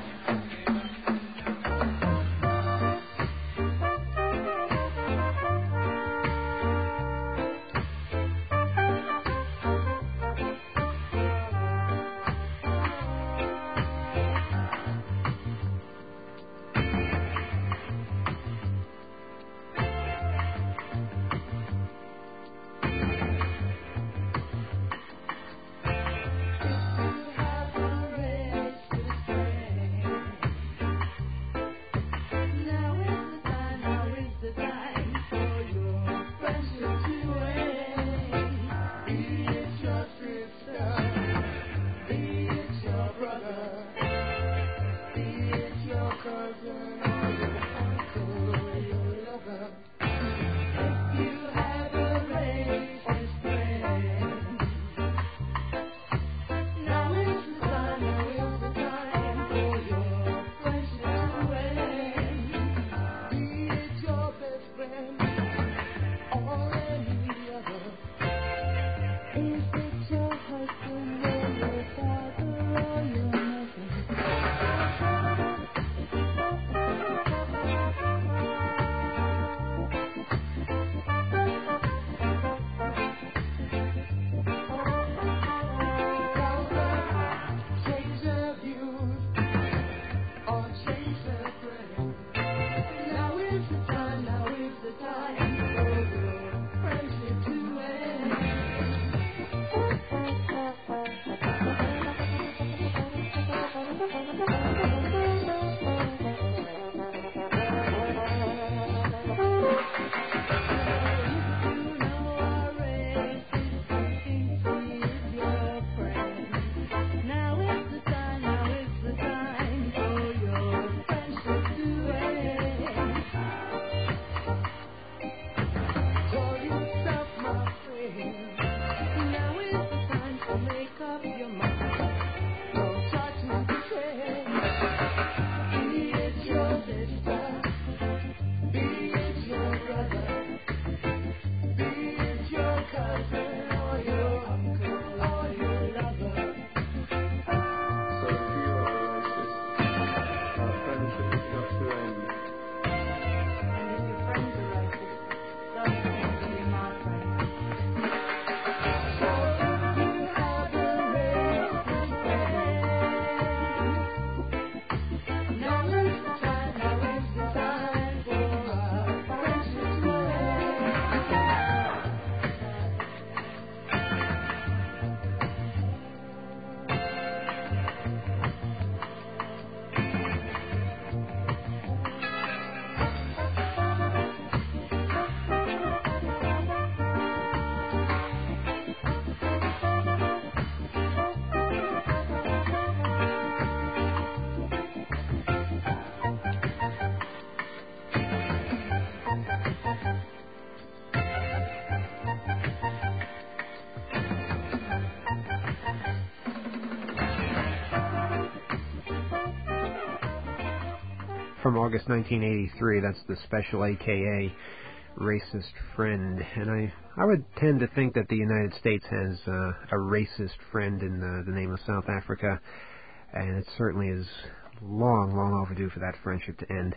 From August 1983, that's the Special AKA Racist Friend. And I would tend to think that the United States has a racist friend in the name of South Africa, and it certainly is long, long overdue for that friendship to end.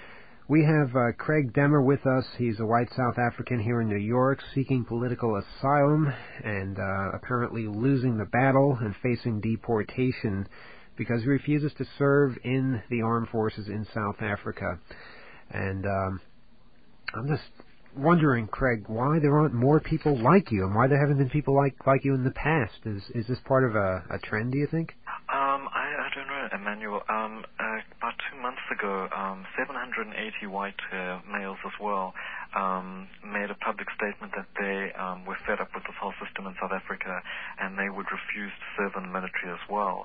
We have Craig Demer with us. He's a white South African here in New York seeking political asylum and apparently losing the battle and facing deportation because he refuses to serve in the armed forces in South Africa. And I'm just wondering, Craig, why there aren't more people like you and why there haven't been people like you in the past. Is this part of a trend, do you think? I don't know, Emmanuel. About 2 months ago, 780 white males as well made a public statement that they were fed up with this whole system in South Africa and they would refuse to serve in the military as well.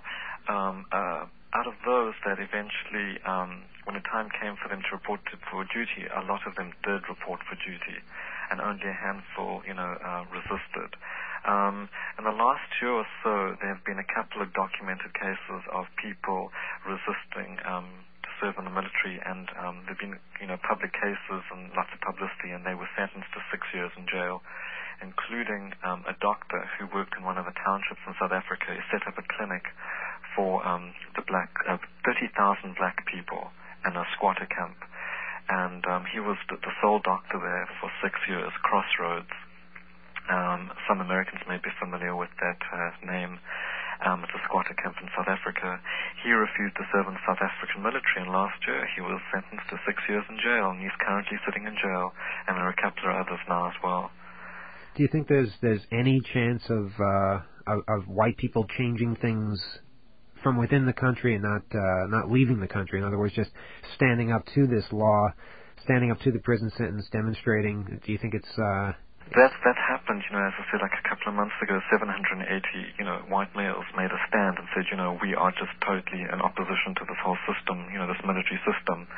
Out of those that eventually, when the time came for them to report for duty, a lot of them did report for duty, and only a handful, resisted. In the last year or so, there have been a couple of documented cases of people resisting to serve in the military, and there've been, public cases and lots of publicity, and they were sentenced to 6 years in jail, including a doctor who worked in one of the townships in South Africa. He set up a clinic for 30,000 black people in a squatter camp, and he was the sole doctor there for 6 years. Crossroads. Some Americans may be familiar with that name. It's a squatter camp in South Africa. He refused to serve in the South African military, and last year he was sentenced to 6 years in jail, and he's currently sitting in jail, and there are a couple of others now as well. Do you think there's any chance of white people changing things from within the country and not leaving the country? In other words, just standing up to this law, standing up to the prison sentence, demonstrating. Do you think it's That happened, as I said, like a couple of months ago. 780, white males made a stand and said, we are just totally in opposition to this whole system, this military system.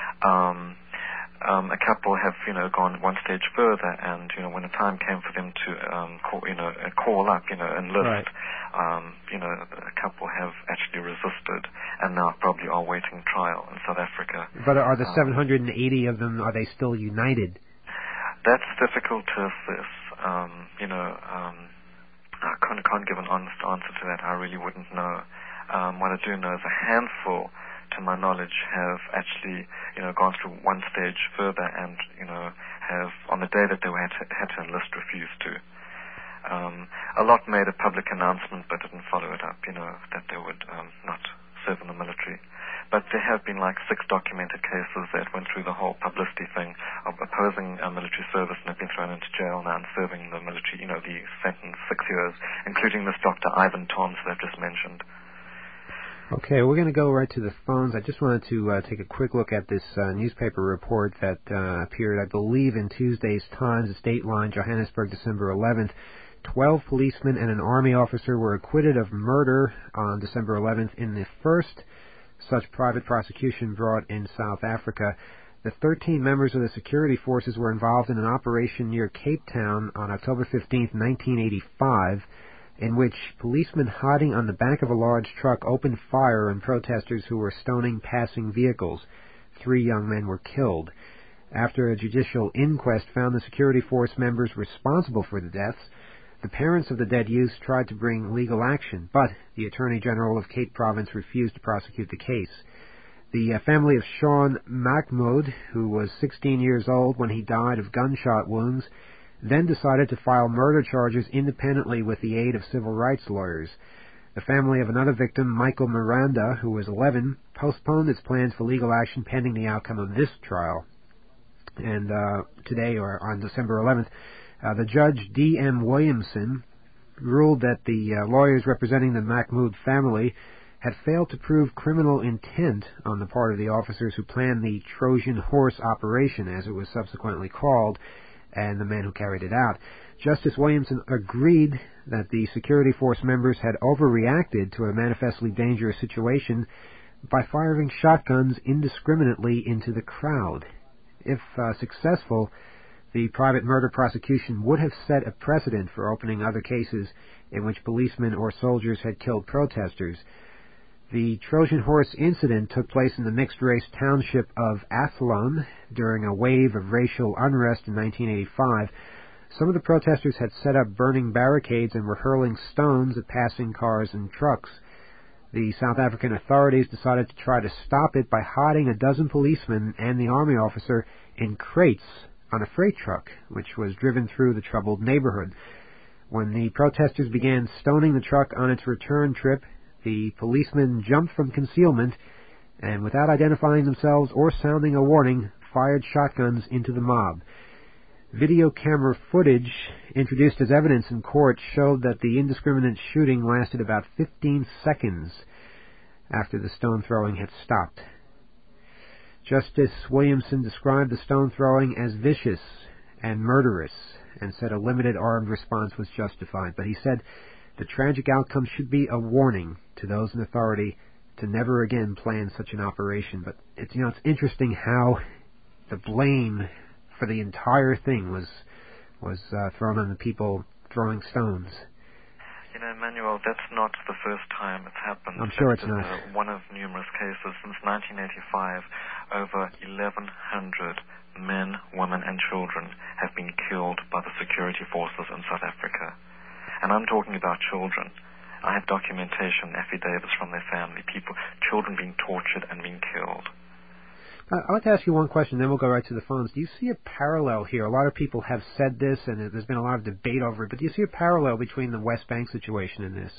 A couple have, gone one stage further, and when the time came for them to call up, enlist, a couple have actually resisted, and now probably are waiting trial in South Africa. But are the 780 of them, are they still united? That's difficult to assess. I can't give an honest answer to that. I really wouldn't know. What I do know is a handful, to my knowledge, have actually, gone through one stage further and, have, on the day that they had to enlist, refused to. A lot made a public announcement but didn't follow it up, that they would not serve in the military. But there have been 6 documented cases that went through the whole publicity thing of opposing military service and have been thrown into jail now and serving the military, the sentence 6 years, including this Dr. Ivan Toms that I've just mentioned. Okay, we're going to go right to the phones. I just wanted to take a quick look at this newspaper report that appeared, I believe, in Tuesday's Times, the Dateline, Johannesburg, December 11th. 12 policemen and an Army officer were acquitted of murder on December 11th in the first such private prosecution brought in South Africa. The 13 members of the security forces were involved in an operation near Cape Town on October 15, 1985, in which policemen hiding on the back of a large truck opened fire on protesters who were stoning passing vehicles. 3 young men were killed. After a judicial inquest found the security force members responsible for the deaths, the parents of the dead youths tried to bring legal action, but the Attorney General of Cape Province refused to prosecute the case. The family of Sean Mahmoud, who was 16 years old when he died of gunshot wounds, then decided to file murder charges independently with the aid of civil rights lawyers. The family of another victim, Michael Miranda, who was 11, postponed its plans for legal action pending the outcome of this trial. And today, or on December 11th, the judge, D.M. Williamson, ruled that the lawyers representing the Mahmoud family had failed to prove criminal intent on the part of the officers who planned the Trojan Horse operation, as it was subsequently called, and the men who carried it out. Justice Williamson agreed that the security force members had overreacted to a manifestly dangerous situation by firing shotguns indiscriminately into the crowd. If successful, the private murder prosecution would have set a precedent for opening other cases in which policemen or soldiers had killed protesters. The Trojan Horse incident took place in the mixed-race township of Athlone during a wave of racial unrest in 1985. Some of the protesters had set up burning barricades and were hurling stones at passing cars and trucks. The South African authorities decided to try to stop it by hiding a dozen policemen and the army officer in crates on a freight truck, which was driven through the troubled neighborhood. When the protesters began stoning the truck on its return trip, the policemen jumped from concealment and, without identifying themselves or sounding a warning, fired shotguns into the mob. Video camera footage introduced as evidence in court showed that the indiscriminate shooting lasted about 15 seconds after the stone throwing had stopped. Justice Williamson described the stone throwing as vicious and murderous and said a limited armed response was justified. But he said the tragic outcome should be a warning to those in authority to never again plan such an operation. But it's interesting how the blame for the entire thing was thrown on the people throwing stones. It Emmanuel, that's not the first time it's happened. I'm sure it's That's not. one of numerous cases. Since 1985, over 1,100 men, women, and children have been killed by the security forces in South Africa. And I'm talking about children. I have documentation, affidavits from their family, children being tortured and being killed. I'd like to ask you one question, then we'll go right to the phones. Do you see a parallel here? A lot of people have said this, and there's been a lot of debate over it, but do you see a parallel between the West Bank situation and this?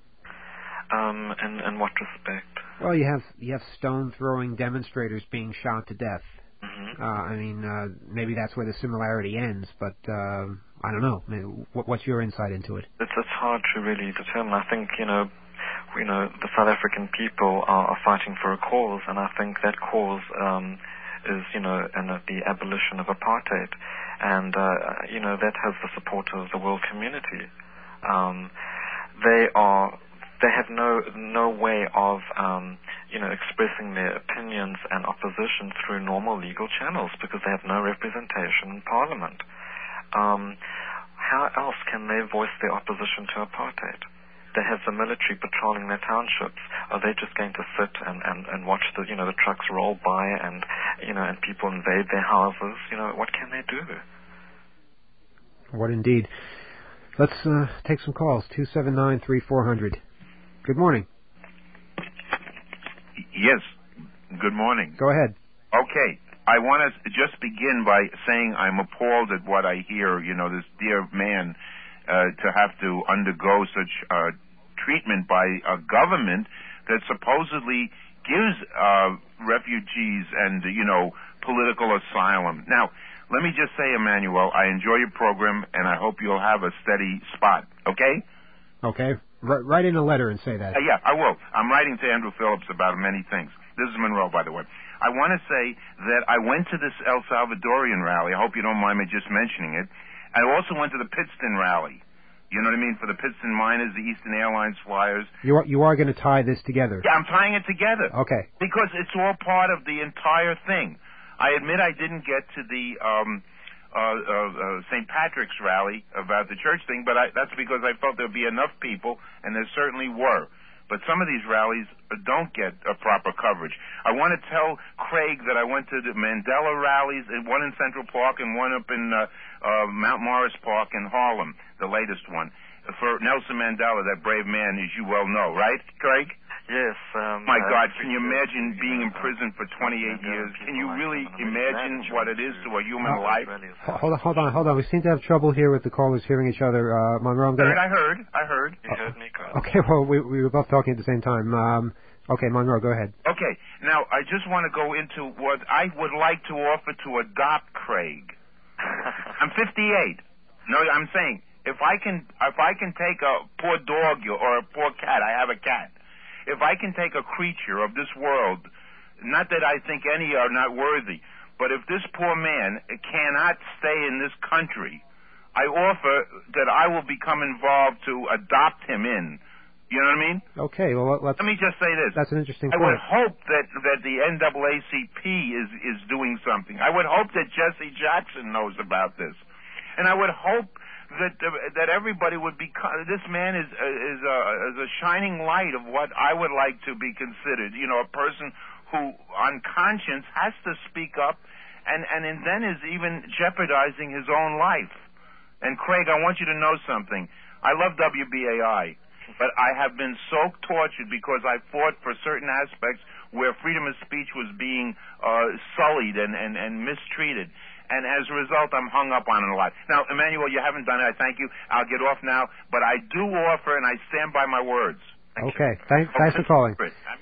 In what respect? Well, you have stone-throwing demonstrators being shot to death. Mm-hmm. Maybe that's where the similarity ends, but I don't know. What's your insight into it? It's hard to really determine. I think, the South African people are fighting for a cause, and I think that cause is, the abolition of apartheid. And, that has the support of the world community. They have no way of, expressing their opinions and opposition through normal legal channels because they have no representation in Parliament. How else can they voice their opposition to apartheid? They have the military patrolling their townships. Are they just going to sit and watch the trucks roll by and people invade their houses? What can they do? What indeed. Let's take some calls. 279-3400. Good morning. Yes. Good morning. Go ahead. Okay. I want to just begin by saying I'm appalled at what I hear. This dear man to have to undergo such treatment by a government that supposedly gives refugees and, political asylum. Now, let me just say, Emmanuel, I enjoy your program, and I hope you'll have a steady spot, okay? Okay. Write in a letter and say that. Yeah, I will. I'm writing to Andrew Phillips about many things. This is Monroe, by the way. I want to say that I went to this El Salvadorian rally. I hope you don't mind me just mentioning it. I also went to the Pittston rally. You know what I mean? For the Pittston miners, the Eastern Airlines flyers. You are going to tie this together. Yeah, I'm tying it together. Okay. Because it's all part of the entire thing. I admit I didn't get to the St. Patrick's rally about the church thing, but that's because I felt there'd be enough people, and there certainly were. But some of these rallies don't get a proper coverage. I want to tell Craig that I went to the Mandela rallies, one in Central Park and one up in Mount Morris Park in Harlem, the latest one, for Nelson Mandela, that brave man, as you well know, right, Craig? Yes. My God, can you imagine being in prison for 28 years? Can you really imagine what it is to a human life? Hold on. We seem to have trouble here with the callers hearing each other. Monroe, I heard. You heard me, Carl. Okay, well, we were both talking at the same time. Okay, Monroe, go ahead. Okay, now I just want to go into what I would like to offer to adopt Craig. I'm 58. No, I'm saying if I can take a poor dog or a poor cat, I have a cat. If I can take a creature of this world, not that I think any are not worthy, but if this poor man cannot stay in this country, I offer that I will become involved to adopt him in. You know what I mean? Okay, well, let me just say this. That's an interesting I point. would hope that the NAACP is doing something. I would hope that Jesse Jackson knows about this. And I would hope that everybody would be. This man is a shining light of what I would like to be considered. A person who, on conscience, has to speak up, and then is even jeopardizing his own life. And Craig, I want you to know something. I love WBAI, but I have been so tortured because I fought for certain aspects where freedom of speech was being sullied and mistreated. And as a result, I'm hung up on it a lot. Now, Emmanuel, you haven't done it. I thank you. I'll get off now. But I do offer, and I stand by my words. Okay. Thanks for calling.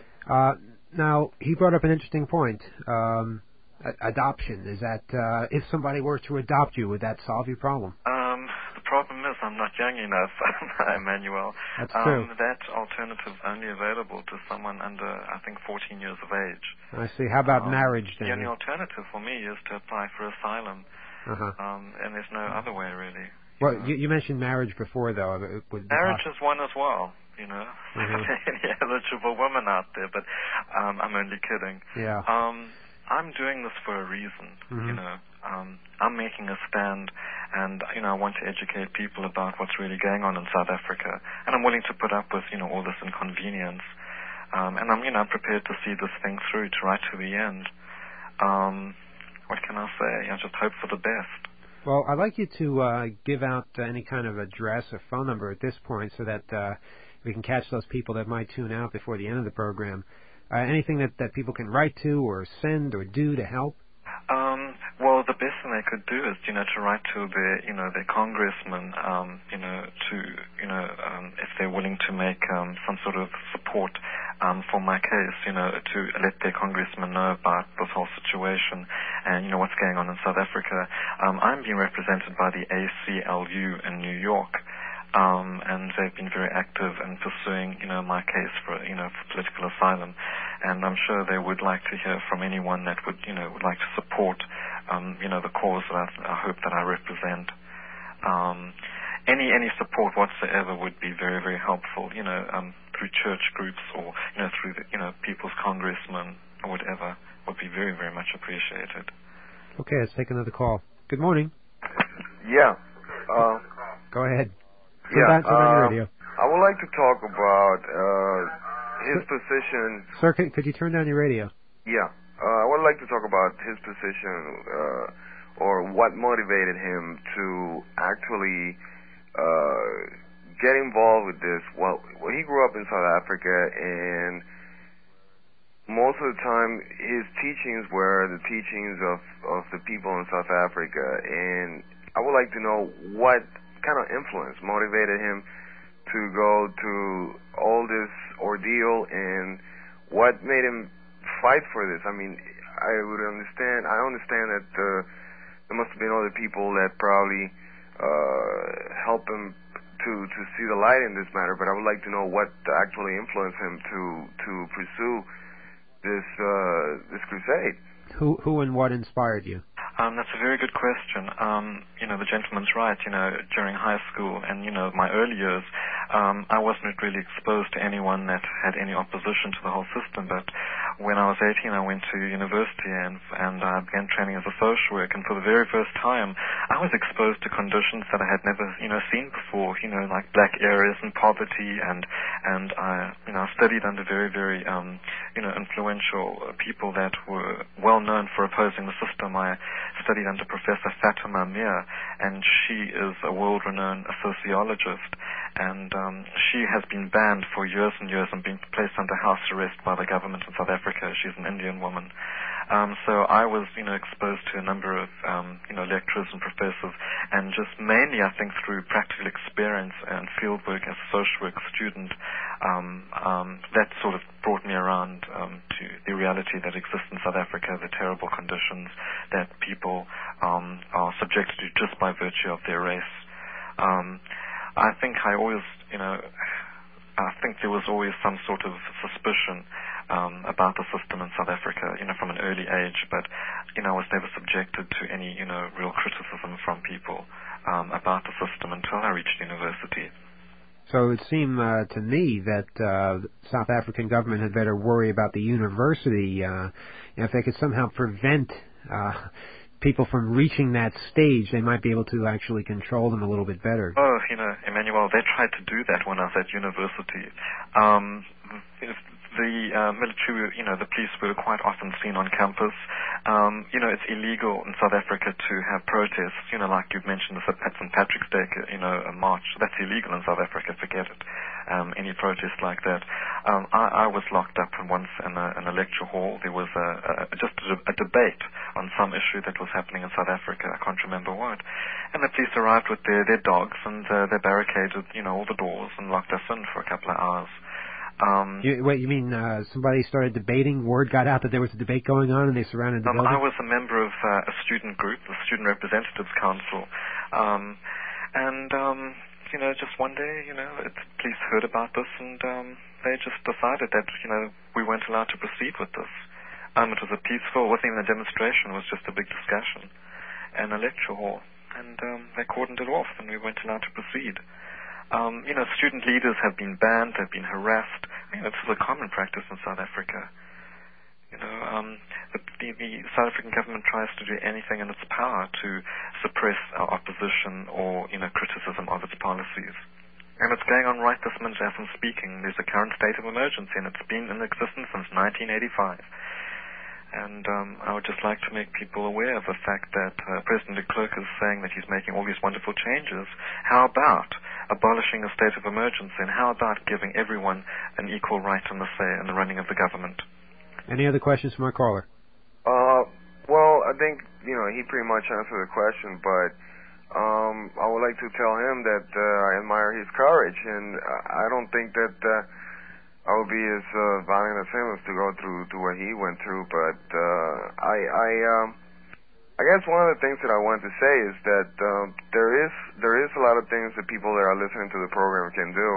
Now, he brought up an interesting point. Adoption. Is that, if somebody were to adopt you, would that solve your problem? The problem is I'm not young enough, Emmanuel. That's true. That alternative is only available to someone under, I think, 14 years of age. I see. How about marriage, then? The only alternative for me is to apply for asylum. And there's no other way, really. Well, you mentioned marriage before, though. Marriage is one as well, Any eligible woman out there, but I'm only kidding. Yeah. I'm doing this for a reason, I'm making a stand, and I want to educate people about what's really going on in South Africa, and I'm willing to put up with all this inconvenience, and I'm prepared to see this thing through to right to the end. What can I say? I just hope for the best. Well, I'd like you to give out any kind of address or phone number at this point so that we can catch those people that might tune out before the end of the program. Anything that people can write to or send or do to help? Well, the best thing they could do is, to write to their congressman, if they're willing to make some sort of support for my case, to let their congressman know about this whole situation and, what's going on in South Africa. I'm being represented by the ACLU in New York. And they've been very active in pursuing, my case for political asylum. And I'm sure they would like to hear from anyone that would like to support, the cause that I hope that I represent. Any support whatsoever would be very, very helpful, through church groups or, through the, people's congressmen or whatever, would be very, very much appreciated. Okay, let's take another call. Good morning. Yeah. Go ahead. Yeah, Turn on your radio. I would like to talk about his position. Sir, could you turn down your radio? Yeah, I would like to talk about his position or what motivated him to actually get involved with this. Well, he grew up in South Africa, and most of the time his teachings were the teachings of the people in South Africa, and I would like to know what kind of influence motivated him to go to all this ordeal, and what made him fight for this. I mean, I understand that there must have been other people that probably helped him to see the light in this matter, but I would like to know what actually influenced him to pursue this crusade. Who and what inspired you? That's a very good question. The gentleman's right. During high school and, my early years, I wasn't really exposed to anyone that had any opposition to the whole system. But when I was 18, I went to university and I began training as a social worker. And for the very first time, I was exposed to conditions that I had never, seen before. Like black areas and poverty, and I, studied under very, very, influential people that were well known for opposing the system. I studied under Professor Fatima Mir, and she is a world-renowned sociologist, and she has been banned for years and years and been placed under house arrest by the government in South Africa. She's an Indian woman. So I was, exposed to a number of, lecturers and professors, and just mainly, I think, through practical experience and fieldwork as a social work student, that sort of brought me around to the reality that exists in South Africa, the terrible conditions that people are subjected to just by virtue of their race. I think I always, I think there was always some sort of suspicion about the system in South Africa, from an early age, but, I was never subjected to any, real criticism from people about the system until I reached university. So it seemed to me that the South African government had better worry about the university if they could somehow prevent people from reaching that stage. They might be able to actually control them a little bit better. Oh, Emmanuel, they tried to do that when I was at university. The military, the police were quite often seen on campus. It's illegal in South Africa to have protests, like you've mentioned, the St. Patrick's Day, a march. That's illegal in South Africa, forget it. Any protest like that. I was locked up once in a lecture hall. There was just a debate on some issue that was happening in South Africa. I can't remember what. And the police arrived with their dogs, and they barricaded, all the doors and locked us in for a couple of hours. You mean somebody started debating? Word got out that there was a debate going on, and they surrounded the building? I was a member of a student group, the Student Representatives Council, just one day, the police heard about this, and they just decided that, we weren't allowed to proceed with this. It was a peaceful, it wasn't even a demonstration, it was just a big discussion in a lecture hall, and they cordoned it off, and we weren't allowed to proceed. Student leaders have been banned, they've been harassed. This is a common practice in South Africa. the South African government tries to do anything in its power to suppress our opposition or, criticism of its policies. And it's going on right this minute as I'm speaking. There's a current state of emergency, and it's been in existence since 1985. And I would just like to make people aware of the fact that President de Klerk is saying that he's making all these wonderful changes. How about abolishing a state of emergency, and how about giving everyone an equal right and a say in the running of the government? Any other questions from our caller? Well, I think, he pretty much answered the question, but I would like to tell him that I admire his courage, and I don't think that I would be as violent as him as to go through to what he went through, but I guess one of the things that I want to say is that there is a lot of things that people that are listening to the program can do.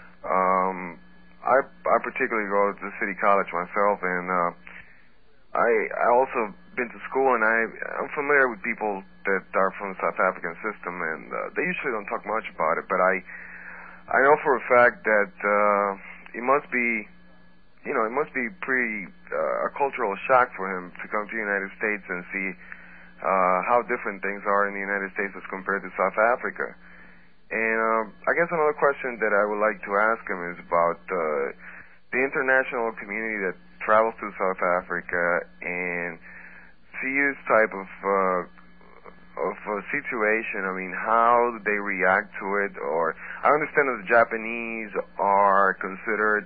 I particularly go to City College myself, and I also been to school, and I'm familiar with people that are from the South African system, and they usually don't talk much about it, but I know for a fact that it must be pretty a cultural shock for him to come to the United States and see how different things are in the United States as compared to South Africa. And I guess another question that I would like to ask him is about the international community that travels to South Africa and sees type of situation. I mean, how do they react to it? Or I understand that the Japanese are considered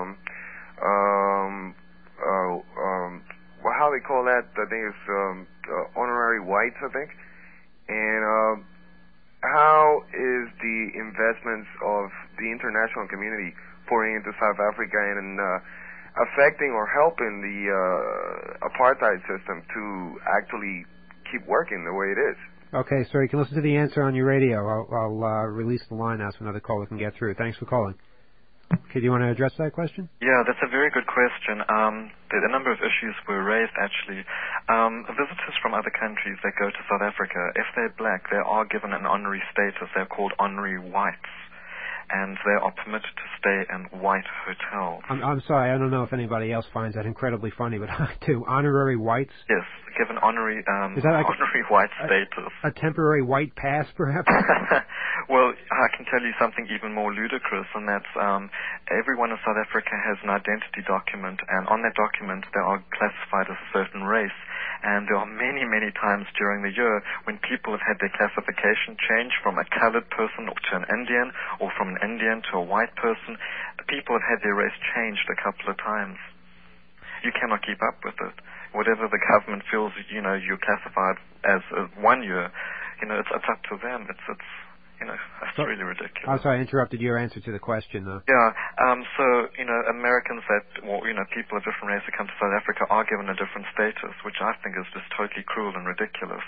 how they call that? I think it's honorary whites, I think. And how is the investments of the international community pouring into South Africa and affecting or helping the apartheid system to actually keep working the way it is? Okay, sir, you can listen to the answer on your radio. I'll release the line now so another caller can get through. Thanks for calling. Okay, do you want to address that question? Yeah, that's a very good question. A number of issues were raised, actually. Visitors from other countries that go to South Africa, if they're black, they are given an honorary status. They're called honorary whites, and they are permitted to stay in white hotels. I'm sorry, I don't know if anybody else finds that incredibly funny, but I do. Honorary whites? Yes, given honorary Is that like honorary white status. A temporary white pass, perhaps? Well, I can tell you something even more ludicrous, and that's everyone in South Africa has an identity document, and on that document they are classified as a certain race. And there are many, many times during the year when people have had their classification changed from a colored person to an Indian, or from an Indian to a white person. People have had their race changed a couple of times. You cannot keep up with it. Whatever the government feels, you're classified as 1 year, it's up to them. It's really ridiculous. I'm sorry, I interrupted your answer to the question, though. Yeah, so, Americans people of different races that come to South Africa are given a different status, which I think is just totally cruel and ridiculous.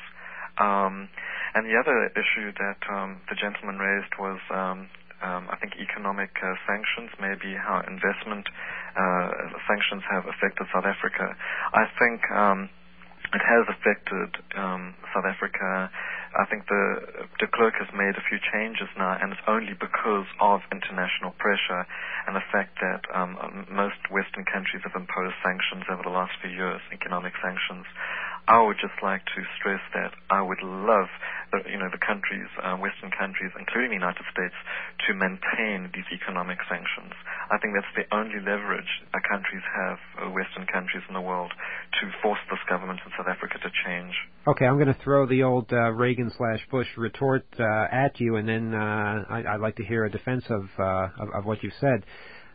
And the other issue that the gentleman raised was, I think, economic sanctions, maybe how investment sanctions have affected South Africa. I think it has affected South Africa. I think de Klerk has made a few changes now, and it's only because of international pressure and the fact that most Western countries have imposed sanctions over the last few years, economic sanctions. I would just like to stress that I would love the countries, Western countries, including the United States, to maintain these economic sanctions. I think that's the only leverage countries have, Western countries in the world, to force this government in South Africa to change. Okay, I'm going to throw the old Reagan/Bush retort at you, and then I'd like to hear a defense of what you've said.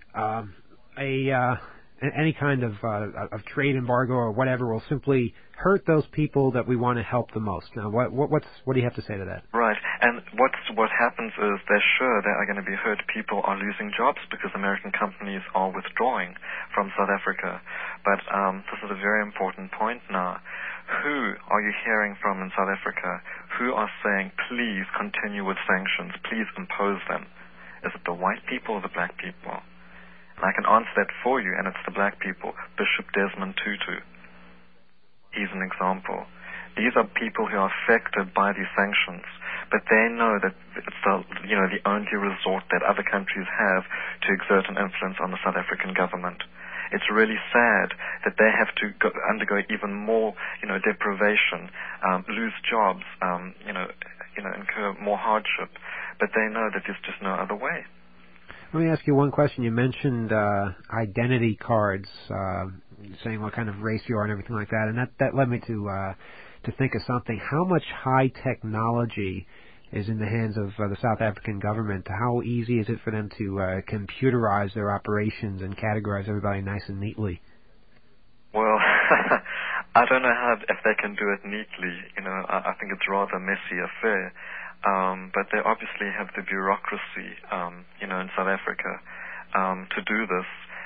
Any kind of trade embargo or whatever will simply hurt those people that we want to help the most. Now, what do you have to say to that? Right, and what happens is they're sure they are going to be hurt. People are losing jobs because American companies are withdrawing from South Africa. But this is a very important point now. Who are you hearing from in South Africa who are saying, please continue with sanctions, please impose them? Is it the white people or the black people? And I can answer that for you, and it's the black people. Bishop Desmond Tutu. He's an example. These are people who are affected by these sanctions, but they know that it's the only resort that other countries have to exert an influence on the South African government. it's really sad that they have to undergo even more, deprivation, lose jobs, incur more hardship. But they know that there's just no other way. Let me ask you one question. You mentioned identity cards, saying what kind of race you are and everything like that, and that led me to think of something. How much high technology is in the hands of the South African government? How easy is it for them to computerize their operations and categorize everybody nice and neatly? Well, I don't know if they can do it neatly. I think it's rather a messy affair. But they obviously have the bureaucracy, in South Africa, to do this.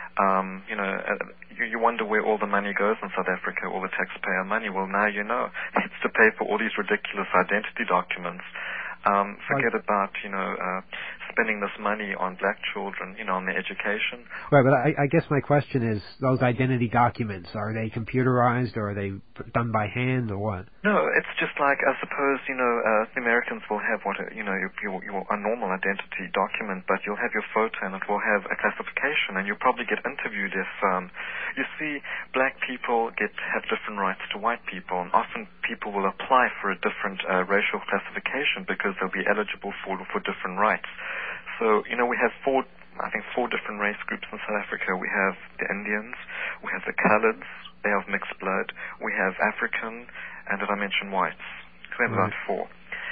You wonder where all the money goes in South Africa, all the taxpayer money. Well, now you know. It's to pay for all these ridiculous identity documents. Forget about, spending this money on black children, on their education. Right, but I guess my question is, those identity documents, are they computerized or are they done by hand or what? No, it's just like, I suppose, the Americans will have a normal identity document, but you'll have your photo and it will have a classification, and you'll probably get interviewed if, you see, black people have different rights to white people, and often people will apply for a different racial classification because they'll be eligible for different rights. So, we have four different race groups in South Africa. We have the Indians, we have the Coloreds, they have mixed blood, we have African, and did I mention whites? So we have about four.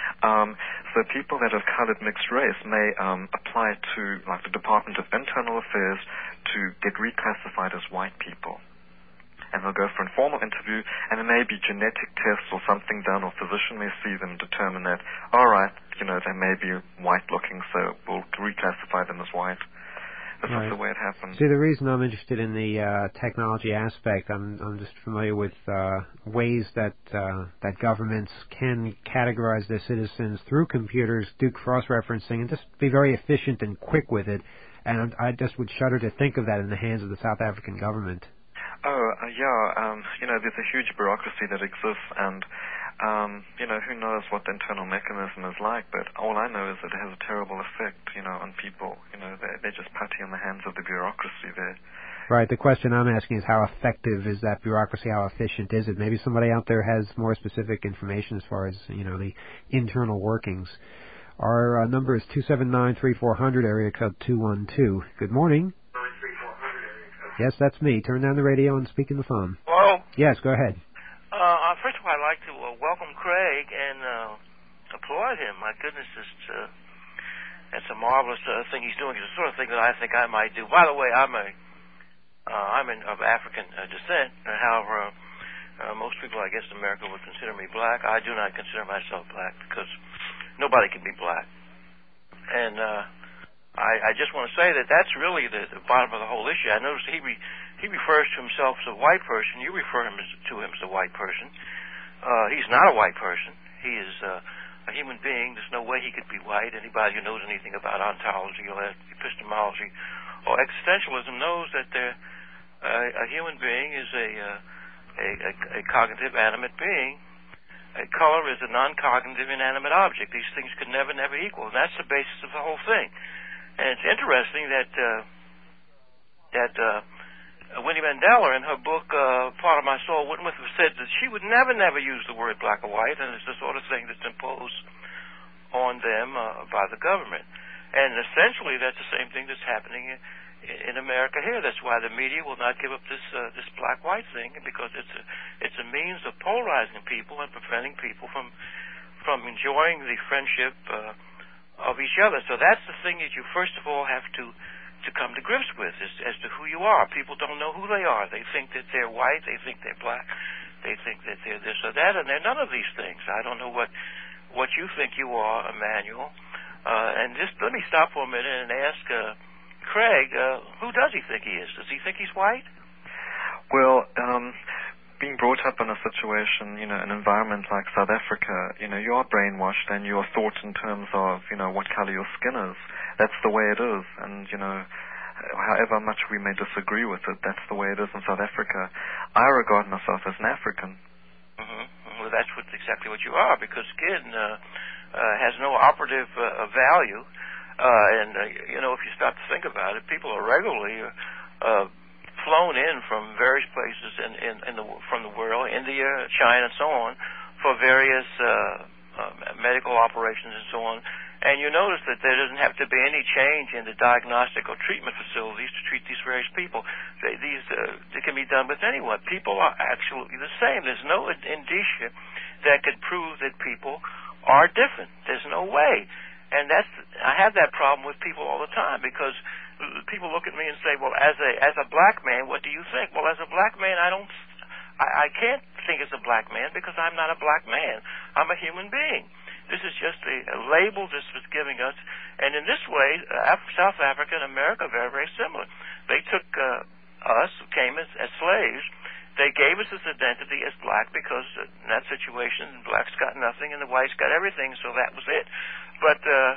So people that have colored mixed race may apply to, like, the Department of Internal Affairs to get reclassified as white people. And they'll go for an informal interview, and there may be genetic tests or something done, or physician may see them, determine that, all right, they may be white-looking, so we'll reclassify them as white. This is the way it happens. See, the reason I'm interested in the technology aspect, I'm just familiar with ways that governments can categorize their citizens through computers, do cross-referencing, and just be very efficient and quick with it. And I just would shudder to think of that in the hands of the South African government. There's a huge bureaucracy that exists, and, who knows what the internal mechanism is like, but all I know is that it has a terrible effect, on people. They're just putty in the hands of the bureaucracy there. Right. The question I'm asking is, how effective is that bureaucracy? How efficient is it? Maybe somebody out there has more specific information as far as, the internal workings. Our number is 279-3400, area code 212. Good morning. Yes, that's me. Turn down the radio and speak in the phone. Hello? Yes, go ahead. First of all, I'd like to welcome Craig and applaud him. My goodness, that's a marvelous thing he's doing. It's the sort of thing that I think I might do. By the way, I'm of African descent. However, most people, I guess, in America would consider me black. I do not consider myself black because nobody can be black. And I just want to say that that's really the bottom of the whole issue. I noticed he refers to himself as a white person. You refer to him as a white person. He's not a white person. He is a human being. There's no way he could be white. Anybody who knows anything about ontology or epistemology or existentialism knows that a human being is a cognitive, animate being. A color is a non-cognitive, inanimate object. These things could never equal. And that's the basis of the whole thing. And it's interesting that Winnie Mandela, in her book Part of My Soul, would have said that she would never use the word black or white, and it's the sort of thing that's imposed on them by the government. And essentially, that's the same thing that's happening in America here. That's why the media will not give up this black-white thing, because it's a means of polarizing people and preventing people from enjoying the friendship of each other. So that's the thing that you first of all have to come to grips with, as to who you are. People don't know who they are. They think that they're white, they think they're black, they think that they're this or that, and they're none of these things. I don't know what you think you are, Emmanuel. And just let me stop for a minute and ask Craig, who does he think he is? Does he think he's white? Well, being brought up in a situation, an environment like South Africa, you are brainwashed and you are thought in terms of, what color your skin is. That's the way it is. And, however much we may disagree with it, that's the way it is in South Africa. I regard myself as an African. Mm-hmm. Well, that's exactly what you are, because skin has no operative value. And if you stop to think about it, people are regularly flown in from various places from the world, India, China, and so on, for various medical operations and so on. And you notice that there doesn't have to be any change in the diagnostic or treatment facilities to treat these various people. They can be done with anyone. People are absolutely the same. There's no indicia that could prove that people are different. There's no way. And I have that problem with people all the time, because people look at me and say, well, as a black man, what do you think? Well, as a black man, I can't think as a black man, because I'm not a black man. I'm a human being. This is just a label this was giving us. And in this way, South Africa and America are very, very similar. They took us, who came as slaves, they gave us this identity as black, because in that situation, blacks got nothing and the whites got everything, so that was it. But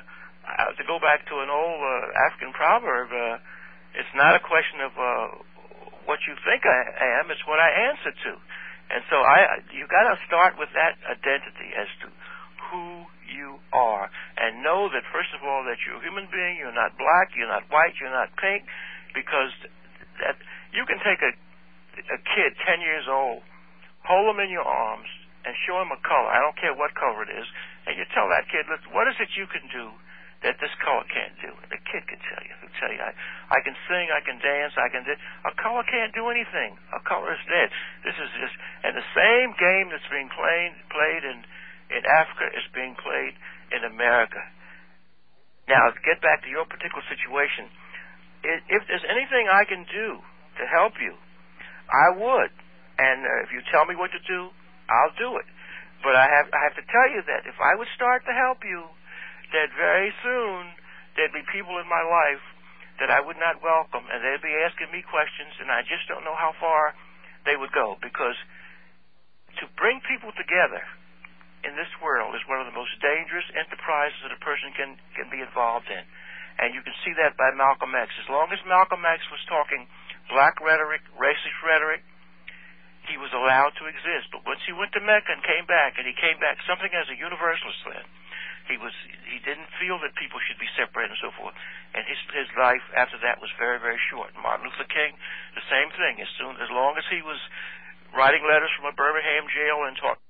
to go back to an old African proverb, it's not a question of what you think I am, it's what I answer to. And so you got to start with that identity as to who you are, and know that, first of all, that you're a human being. You're not black, you're not white, you're not pink, because that you can take a kid 10 years old, hold him in your arms, and show him a color. I don't care what color it is, and you tell that kid, listen, what is it you can do that this color can't do? And the kid can tell you. He'll tell you, I can sing, I can dance, a color can't do anything. A color is dead. This is just, and the same game that's being played in Africa is being played in America. Now, to get back to your particular situation, if there's anything I can do to help you, I would. And if you tell me what to do, I'll do it. But I have to tell you that if I would start to help you, that very soon there'd be people in my life that I would not welcome, and they'd be asking me questions, and I just don't know how far they would go. Because to bring people together in this world is one of the most dangerous enterprises that a person can be involved in. And you can see that by Malcolm X. As long as Malcolm X was talking black rhetoric, racist rhetoric, he was allowed to exist. But once he went to Mecca and came back something as a universalist then, he didn't feel that people should be separated and so forth. And his life after that was very, very short. Martin Luther King, the same thing. As long as he was writing letters from a Birmingham jail and talking